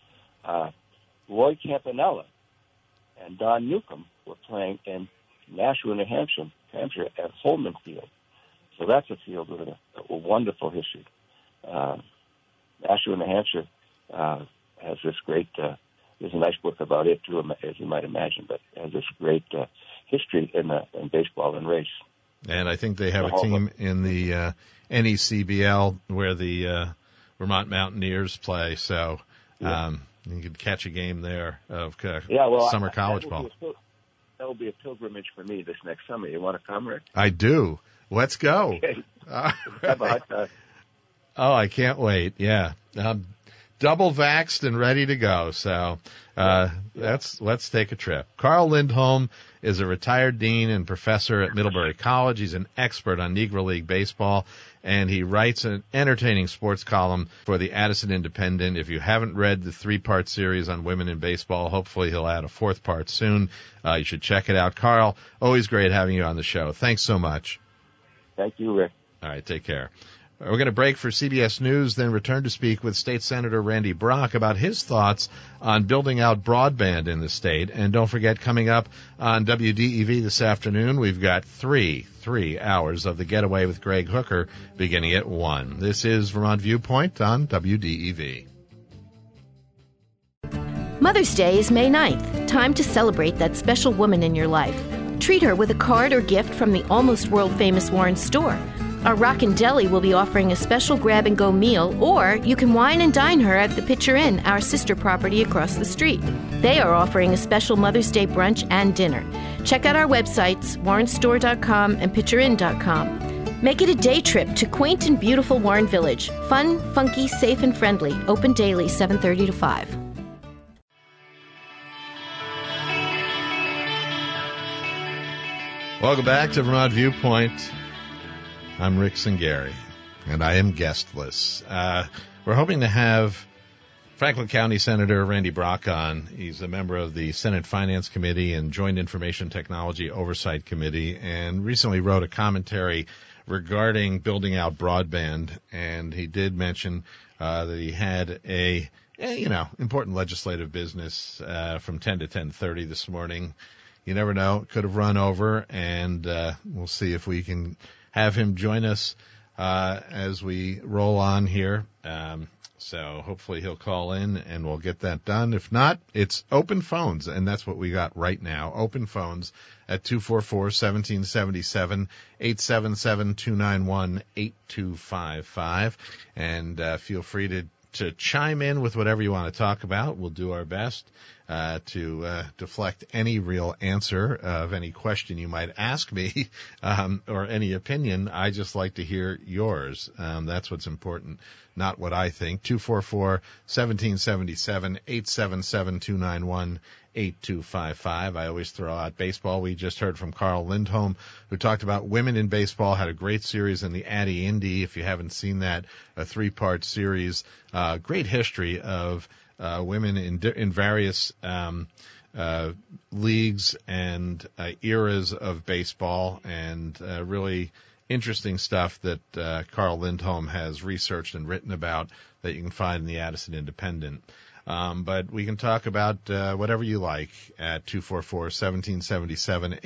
Roy Campanella and Don Newcomb were playing in Nashua, New Hampshire at Holman Field. So that's a field with a wonderful history. Nashua, New Hampshire has this great, there's a nice book about it too, as you might imagine, but it has this great history in baseball and race. And I think they have a team in the NECBL where the Vermont Mountaineers play, so you could catch a game there of summer college ball. That will be a pilgrimage for me this next summer. You want to come, Rick? I do. Let's go. Okay. Have a hot time. Oh, I can't wait. Yeah. I'm double vaxxed and ready to go. So let's take a trip. Carl Lindholm is a retired dean and professor at Middlebury College. He's an expert on Negro League baseball, and he writes an entertaining sports column for the Addison Independent. If you haven't read the 3-part series on women in baseball, hopefully he'll add a 4th part soon. You should check it out. Carl, always great having you on the show. Thanks so much. Thank you, Rick. All right, take care. We're going to break for CBS News, then return to speak with State Senator Randy Brock about his thoughts on building out broadband in the state. And don't forget, coming up on WDEV this afternoon, we've got three hours of The Getaway with Greg Hooker beginning at 1. This is Vermont Viewpoint on WDEV. Mother's Day is May 9th. Time to celebrate that special woman in your life. Treat her with a card or gift from the almost world-famous Warren store. Our Rockin' Deli will be offering a special grab-and-go meal, or you can wine and dine her at the Pitcher Inn, our sister property across the street. They are offering a special Mother's Day brunch and dinner. Check out our websites, warrenstore.com and pitcherinn.com. Make it a day trip to quaint and beautiful Warren Village. Fun, funky, safe, and friendly. Open daily, 7:30 to 5. Welcome back to Vermont Viewpoint. I'm Rick Singari, and I am guestless. We're hoping to have Franklin County Senator Randy Brock on. He's a member of the Senate Finance Committee and Joint Information Technology Oversight Committee, and recently wrote a commentary regarding building out broadband. And he did mention that he had a important legislative business from 10 to 10:30 this morning. You never know; it could have run over, and we'll see if we can have him join us as we roll on here. So hopefully he'll call in and we'll get that done. If not, it's open phones, and that's what we got right now. Open phones at 244-1777, 877-291-8255. And feel free to chime in with whatever you want to talk about. We'll do our best to deflect any real answer of any question you might ask me or any opinion. I just like to hear yours. That's what's important, not what I think. 244-1777, 877-291-8255. I always throw out baseball. We just heard from Carl Lindholm, who talked about women in baseball, had a great series in the Addy Indy. If you haven't seen that, a 3-part series, great history of women in various leagues and eras of baseball, and really interesting stuff that Carl Lindholm has researched and written about that you can find in the Addison Independent. But we can talk about whatever you like at 244-1777,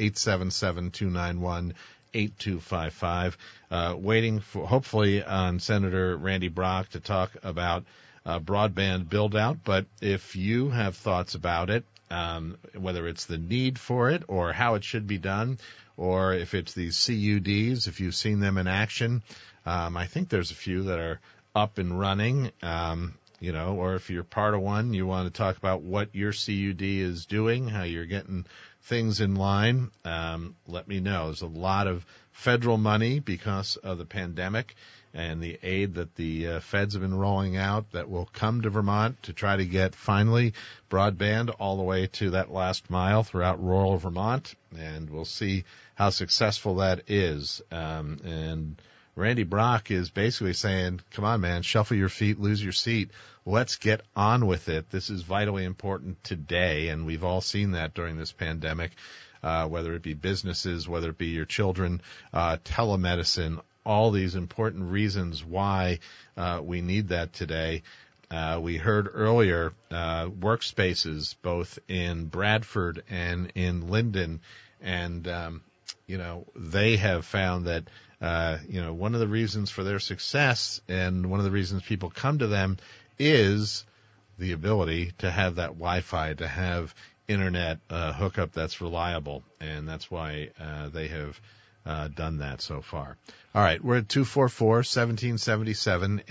877-291-8255. Waiting for, hopefully, on Senator Randy Brock to talk about broadband build-out. But if you have thoughts about it, whether it's the need for it or how it should be done, or if it's these CUDs, if you've seen them in action, I think there's a few that are up and running, or if you're part of one, you want to talk about what your CUD is doing, how you're getting things in line, let me know. There's a lot of federal money because of the pandemic and the aid that the feds have been rolling out that will come to Vermont to try to get, finally, broadband all the way to that last mile throughout rural Vermont. And we'll see how successful that is. And Randy Brock is basically saying, come on, man, shuffle your feet, lose your seat. Let's get on with it. This is vitally important today, and we've all seen that during this pandemic, whether it be businesses, whether it be your children, telemedicine, all these important reasons why we need that today. We heard earlier workspaces both in Bradford and in Linden, and they have found that one of the reasons for their success and one of the reasons people come to them is the ability to have that Wi-Fi, to have internet hookup that's reliable, and that's why they have done that so far. All right, we're at 244-1777,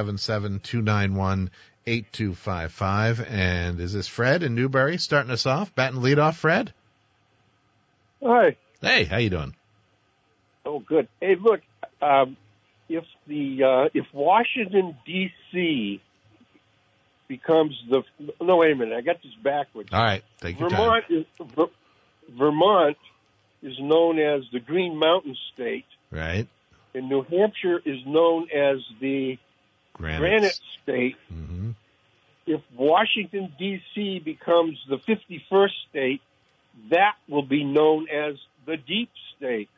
877-291-8255, and is this Fred in Newbury starting us off? Batting lead off, Fred? Hi. Hey, how you doing? Oh, good. Hey, look, if Washington D.C. becomes no, wait a minute, I got this backwards. All right, take your time. Vermont is known as the Green Mountain State, right? And New Hampshire is known as the Granite State. Mm-hmm. If Washington D.C. becomes the 51st state, that will be known as the Deep State.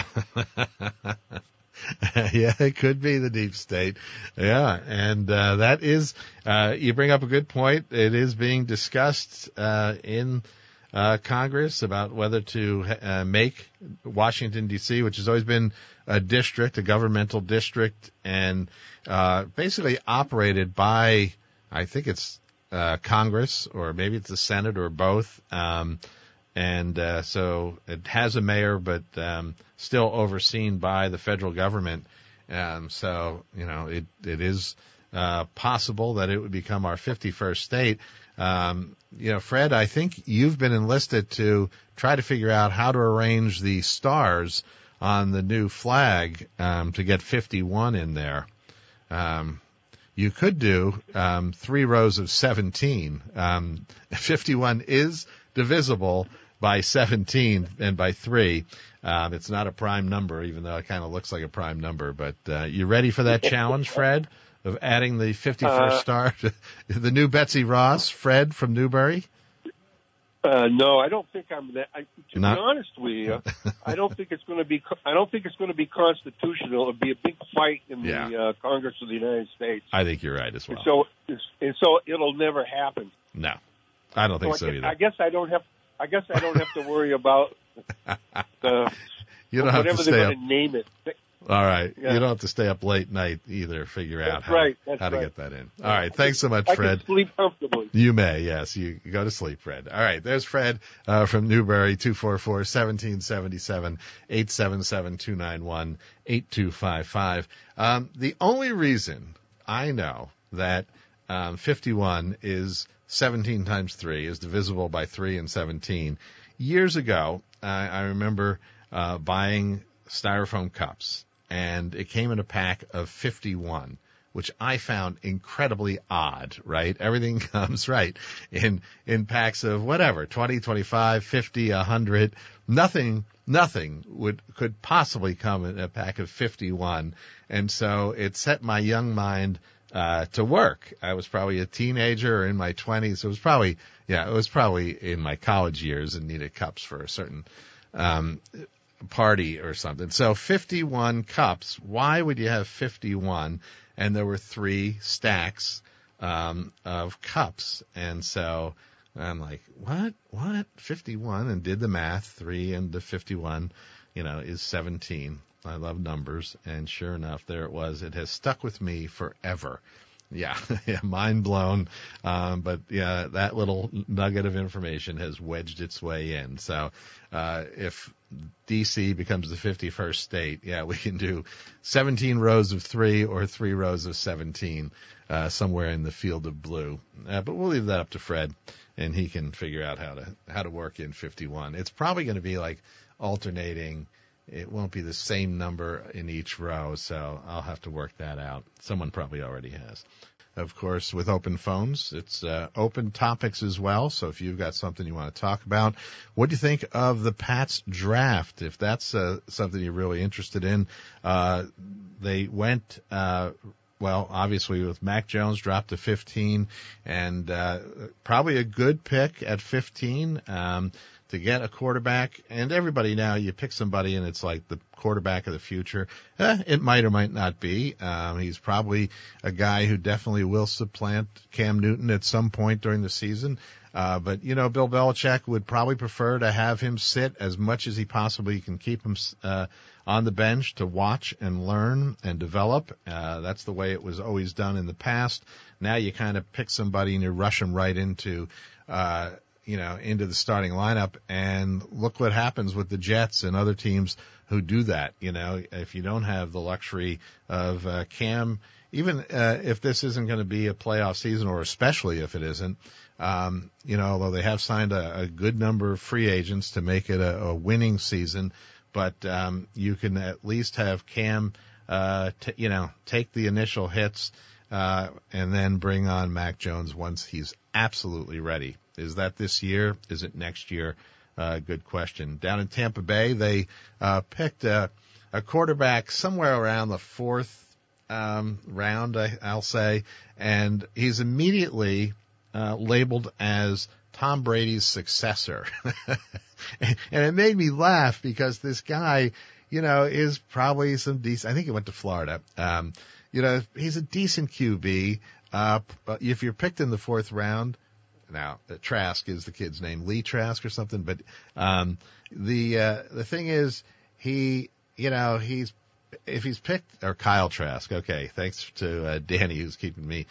Yeah, it could be the deep state. Yeah, and that is, you bring up a good point. It is being discussed in Congress about whether to make Washington, D.C., which has always been a district, a governmental district, and basically operated by, I think it's Congress, or maybe it's the Senate, or both. So it has a mayor, but still overseen by the federal government. So it is possible that it would become our 51st state. Fred, I think you've been enlisted to try to figure out how to arrange the stars on the new flag to get 51 in there. You could do 3 rows of 17. 51 is divisible, by 17 and by 3. It's not a prime number, even though it kind of looks like a prime number. But you ready for that challenge, Fred, of adding the 51st star to the new Betsy Ross, Fred from Newbury? No, I don't think I'm that. To be honest with you, I don't think it's going to be. I don't think it's going to be constitutional. It'll be a big fight in the Congress of the United States. I think you're right as well. And so it'll never happen. No, I don't think so either. I guess I don't have to worry about you don't have whatever to they're going to name it. All right. Yeah. You don't have to stay up late night either, figure out how to get that in. All right. Thanks so much, Fred. I can sleep comfortably. You may, yes. You go to sleep, Fred. All right. There's Fred from Newbury, 244-1777, 877-291-8255. The only reason I know that 51 is 17 times 3, is divisible by 3 and 17. Years ago, I remember buying styrofoam cups, and it came in a pack of 51, which I found incredibly odd, right? Everything comes right in packs of whatever, 20, 25, 50, 100. Nothing could possibly come in a pack of 51. And so it set my young mind to work. I was probably a teenager or in my 20s. It was probably in my college years and needed cups for a certain party or something. So 51 cups. Why would you have 51? And there were 3 stacks of cups. And so I'm like, what? 51? And did the math. 3 into 51, is 17. I love numbers. And sure enough, there it was. It has stuck with me forever. Yeah, mind blown. But yeah, that little nugget of information has wedged its way in. So, if DC becomes the 51st state, we can do 17 rows of 3 or 3 rows of 17, somewhere in the field of blue. But we'll leave that up to Fred, and he can figure out how to work in 51. It's probably going to be like alternating. It won't be the same number in each row, so I'll have to work that out. Someone probably already has. Of course, with open phones, it's open topics as well, so if you've got something you want to talk about, what do you think of the Pats draft? If that's something you're really interested in, they went, obviously with Mac Jones dropped to 15, and probably a good pick at 15. To get a quarterback, and everybody now, you pick somebody and it's like the quarterback of the future. It might or might not be. He's probably a guy who definitely will supplant Cam Newton at some point during the season. But Bill Belichick would probably prefer to have him sit as much as he possibly can keep him on the bench to watch and learn and develop. That's the way it was always done in the past. Now you kind of pick somebody and you rush him right into into the starting lineup, and look what happens with the Jets and other teams who do that. If you don't have the luxury of Cam, even if this isn't going to be a playoff season, or especially if it isn't, although they have signed a good number of free agents to make it a winning season, but you can at least have Cam, take the initial hits, and then bring on Mac Jones once he's absolutely ready. Is that this year? Is it next year? Good question. Down in Tampa Bay, they picked a quarterback somewhere around the 4th round, I'll say, and he's immediately labeled as Tom Brady's successor. And it made me laugh because this guy, is probably some decent. I think he went to Florida. He's a decent QB. If you're picked in the 4th round, now Trask is the kid's name, Lee Trask or something. But the thing is, if he's picked, or Kyle Trask. Okay, thanks to Danny who's keeping me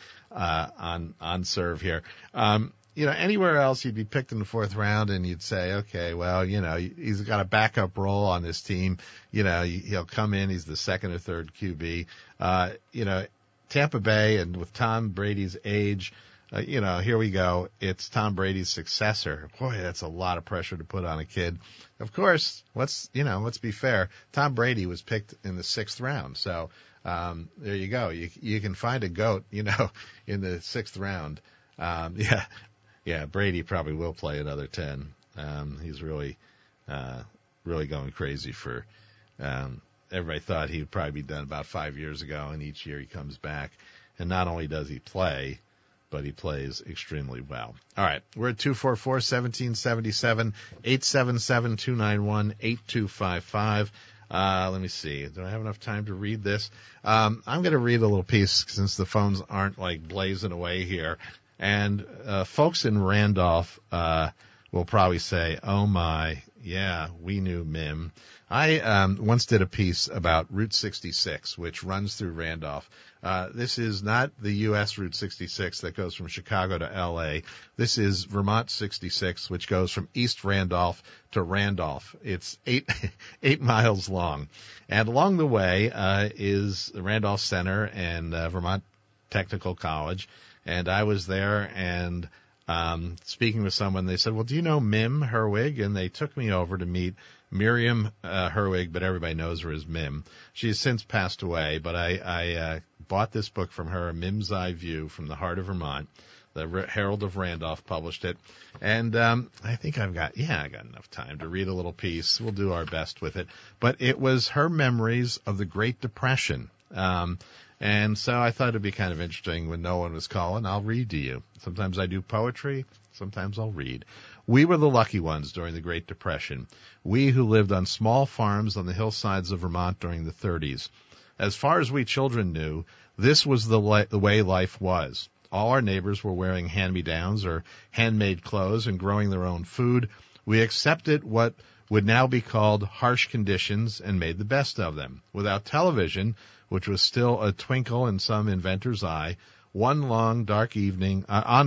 on serve here. Anywhere else you'd be picked in the 4th round and you'd say, okay, well, he's got a backup role on this team. He'll come in. He's the 2nd or 3rd QB. Tampa Bay, and with Tom Brady's age, here we go. It's Tom Brady's successor. Boy, that's a lot of pressure to put on a kid. Of course, let's be fair. Tom Brady was picked in the 6th round. So, there you go. You can find a GOAT, in the 6th round. Brady probably will play another 10. He's really going crazy for. Everybody thought he would probably be done about 5 years ago, and each year he comes back. And not only does he play, but he plays extremely well. All right, we're at 244-1777, 877-291-8255. Let me see. Do I have enough time to read this? I'm going to read a little piece since the phones aren't like blazing away here. And folks in Randolph will probably say, oh, my, yeah, we knew Mim. I once did a piece about Route 66, which runs through Randolph. This is not the U.S. Route 66 that goes from Chicago to L.A. This is Vermont 66, which goes from East Randolph to Randolph. It's eight miles long. And along the way is the Randolph Center and Vermont Technical College. And I was there and speaking with someone, they said, well, do you know Mim Herwig? And they took me over to meet Miriam Herwig, but everybody knows her as Mim. She has since passed away, but I bought this book from her, Mim's Eye View from the Heart of Vermont. The Herald of Randolph published it. And I think I got enough time to read a little piece. We'll do our best with it. But it was her memories of the Great Depression. And so I thought it'd be kind of interesting when no one was calling. I'll read to you. Sometimes I do poetry. Sometimes I'll read. We were the lucky ones during the Great Depression. We who lived on small farms on the hillsides of Vermont during the 30s. As far as we children knew, this was the way life was. All our neighbors were wearing hand-me-downs or handmade clothes and growing their own food. We accepted what would now be called harsh conditions and made the best of them. Without television, which was still a twinkle in some inventor's eye, our long dark evenings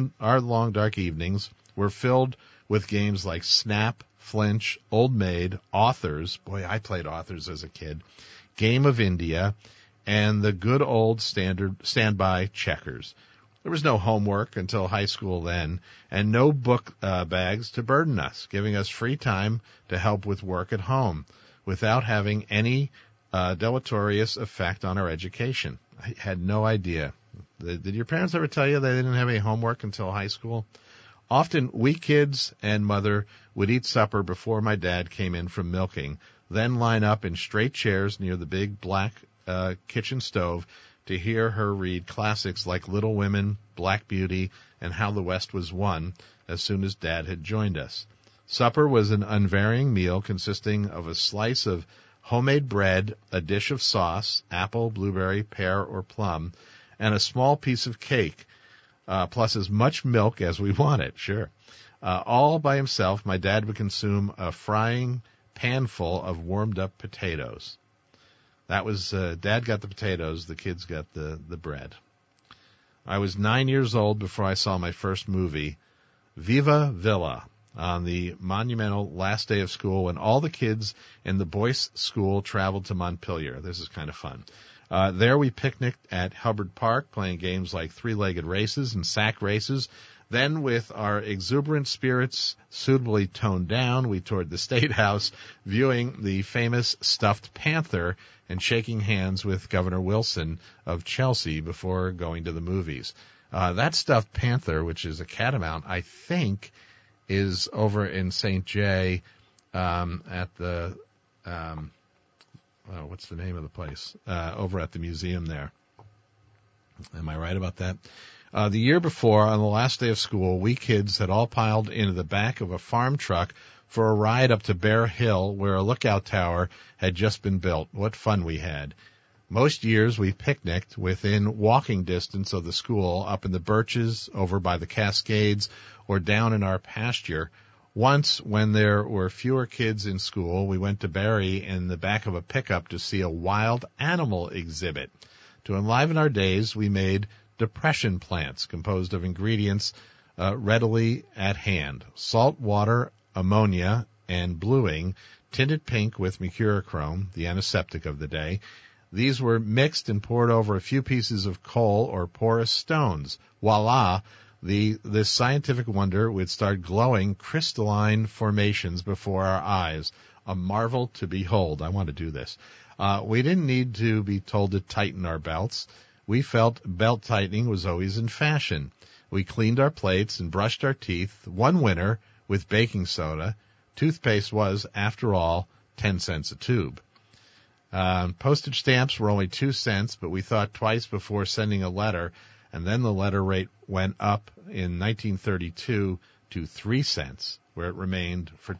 were filled with games like Snap, Flinch, Old Maid, Authors. Boy, I played Authors as a kid. Game of India, and the good old standby checkers. There was no homework until high school then, and no book bags to burden us, giving us free time to help with work at home without having any deleterious effect on our education. I had no idea. Did your parents ever tell you they didn't have any homework until high school? Often we kids and mother would eat supper before my dad came in from milking, then line up in straight chairs near the big black kitchen stove to hear her read classics like Little Women, Black Beauty, and How the West Was Won as soon as Dad had joined us. Supper was an unvarying meal consisting of a slice of homemade bread, a dish of sauce, apple, blueberry, pear, or plum, and a small piece of cake, plus as much milk as we wanted, sure. All by himself, my dad would consume a frying pan full of warmed-up potatoes. That was, Dad got the potatoes, the kids got the bread. I was 9 years old before I saw my first movie, Viva Villa, on the monumental last day of school when all the kids in the Boyce School traveled to Montpelier. This is kind of fun. There we picnicked at Hubbard Park, playing games like three-legged races and sack races. Then, with our exuberant spirits suitably toned down, we toured the State House, viewing the famous stuffed panther and shaking hands with Governor Wilson of Chelsea before going to the movies. That stuffed panther, which is a catamount, I think, is over in St. Jay at the what's the name of the place? Over at the museum there. Am I right about that? The year before, on the last day of school, we kids had all piled into the back of a farm truck for a ride up to Bear Hill, where a lookout tower had just been built. What fun we had. Most years we picnicked within walking distance of the school, up in the birches, over by the Cascades, or down in our pasture. Once, when there were fewer kids in school, we went to Barry in the back of a pickup to see a wild animal exhibit. To enliven our days, we made depression plants composed of ingredients readily at hand: salt water, ammonia, and bluing, tinted pink with mercurochrome, the antiseptic of the day. These were mixed and poured over a few pieces of coal or porous stones. Voila! This scientific wonder would start glowing crystalline formations before our eyes. A marvel to behold. I want to do this. We didn't need to be told to tighten our belts. We felt belt tightening was always in fashion. We cleaned our plates and brushed our teeth. One winter, with baking soda. Toothpaste was, after all, 10 cents a tube. Postage stamps were only 2 cents, but we thought twice before sending a letter, and then the letter rate went up in 1932 to 3 cents, where it remained for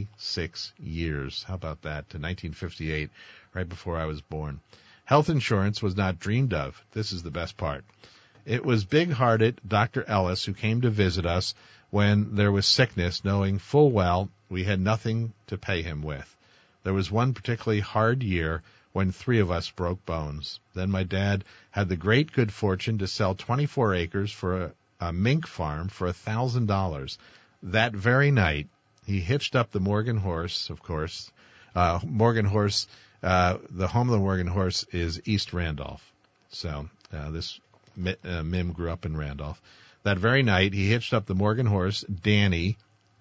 26 years. How about that? To 1958, right before I was born. Health insurance was not dreamed of. This is the best part. It was big-hearted Dr. Ellis who came to visit us when there was sickness, knowing full well we had nothing to pay him with. There was one particularly hard year when 3 of us broke bones. Then my dad had the great good fortune to sell 24 acres for a mink farm for $1,000. That very night, he hitched up the Morgan Horse, of course. Morgan Horse, the home of the Morgan Horse is East Randolph. So this Mim grew up in Randolph. That very night, he hitched up the Morgan Horse, Danny,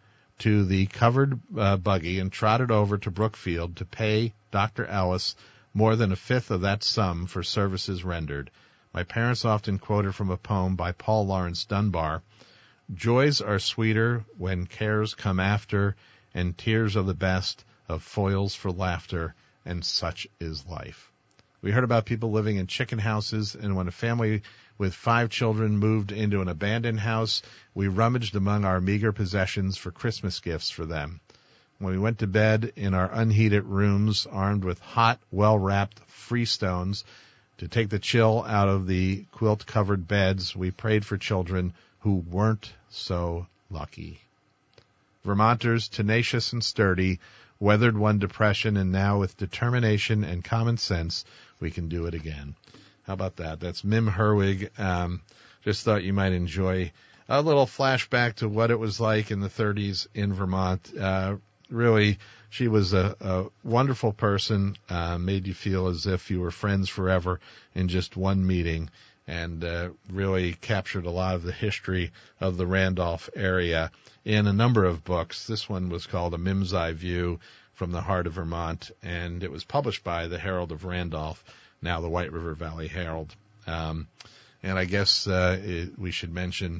to the covered buggy and trotted over to Brookfield to pay Dr. Ellis more than a fifth of that sum for services rendered. My parents often quoted from a poem by Paul Laurence Dunbar, "Joys are sweeter when cares come after, and tears are the best of foils for laughter, and such is life." We heard about people living in chicken houses, and when a family with 5 children moved into an abandoned house, we rummaged among our meager possessions for Christmas gifts for them. When we went to bed in our unheated rooms, armed with hot, well-wrapped Freestones to take the chill out of the quilt-covered beds, we prayed for children who weren't so lucky. Vermonters, tenacious and sturdy, weathered one depression, and now with determination and common sense, we can do it again. How about that? That's Mim Herwig. Just thought you might enjoy a little flashback to what it was like in the 30s in Vermont. Really, she was a wonderful person, made you feel as if you were friends forever in just one meeting, and really captured a lot of the history of the Randolph area in a number of books. This one was called A Mim's Eye View from the Heart of Vermont, and it was published by the Herald of Randolph, now the White River Valley Herald. And I guess we should mention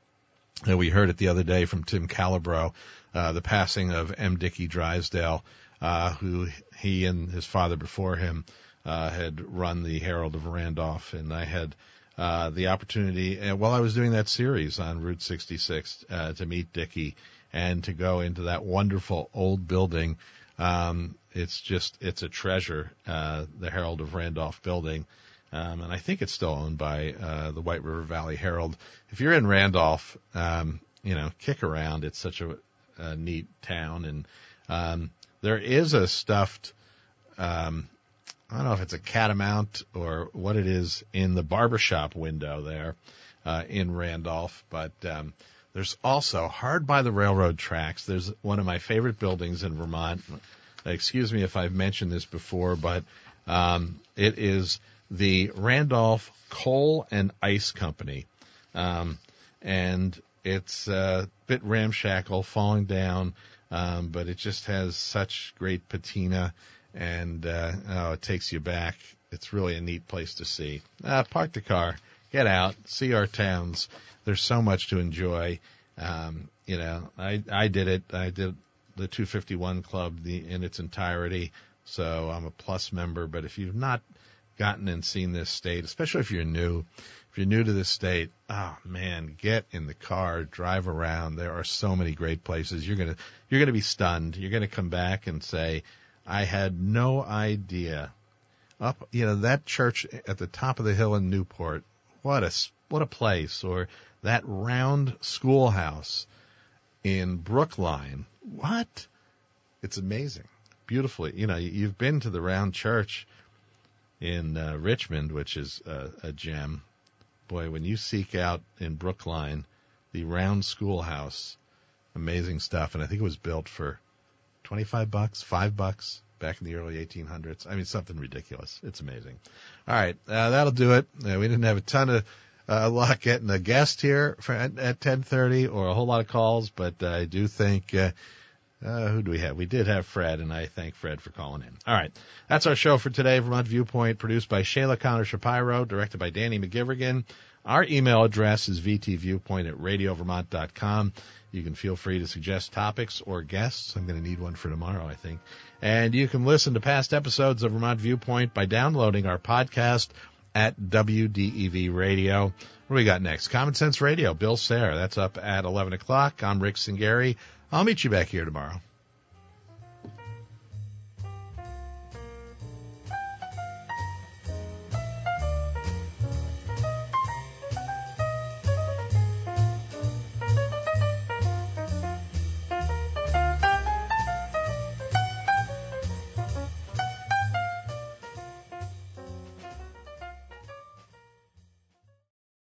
that we heard it the other day from Tim Calabro, the passing of M. Dickey Drysdale, who he and his father before him had run the Herald of Randolph, and I had the opportunity, while I was doing that series on Route 66, to meet Dickey and to go into that wonderful old building. It's a treasure, the Herald of Randolph building. And I think it's still owned by the White River Valley Herald. If you're in Randolph, kick around. It's such a neat town. And there is a stuffed, I don't know if it's a catamount or what it is, in the barbershop window there in Randolph. But there's also, hard by the railroad tracks, there's one of my favorite buildings in Vermont. Excuse me if I've mentioned this before, but it is the Randolph Coal and Ice Company. And it's a bit ramshackle, falling down, but it just has such great patina, and it takes you back. It's really a neat place to see. Park the car, get out, see our towns. There's so much to enjoy. I did it. I did the 251 Club in its entirety, so I'm a Plus member. But if you've not gotten and seen this state, especially if you're new to this state, oh man, get in the car, drive around. There are so many great places. You're gonna be stunned. You're gonna come back and say, I had no idea. That church at the top of the hill in Newport, what a place. Or that round schoolhouse in Brookline. What? It's amazing. Beautifully. You've been to the round church in Richmond, which is a gem. Boy, when you seek out in Brookline, the round schoolhouse, amazing stuff. And I think it was built for $25, $5 back in the early 1800s. I mean, something ridiculous. It's amazing. All right, that'll do it. We didn't have a ton of luck getting a guest here at 10:30 or a whole lot of calls, but I do think Who do we have? We did have Fred, and I thank Fred for calling in. All right. That's our show for today. Vermont Viewpoint, produced by Shayla Connor-Shapiro, directed by Danny McGivrigan. Our email address is vtviewpoint@radiovermont.com. You can feel free to suggest topics or guests. I'm going to need one for tomorrow, I think. And you can listen to past episodes of Vermont Viewpoint by downloading our podcast at WDEV Radio. What do we got next? Common Sense Radio, Bill Sayre. That's up at 11 o'clock. I'm Rick Singari. I'll meet you back here tomorrow.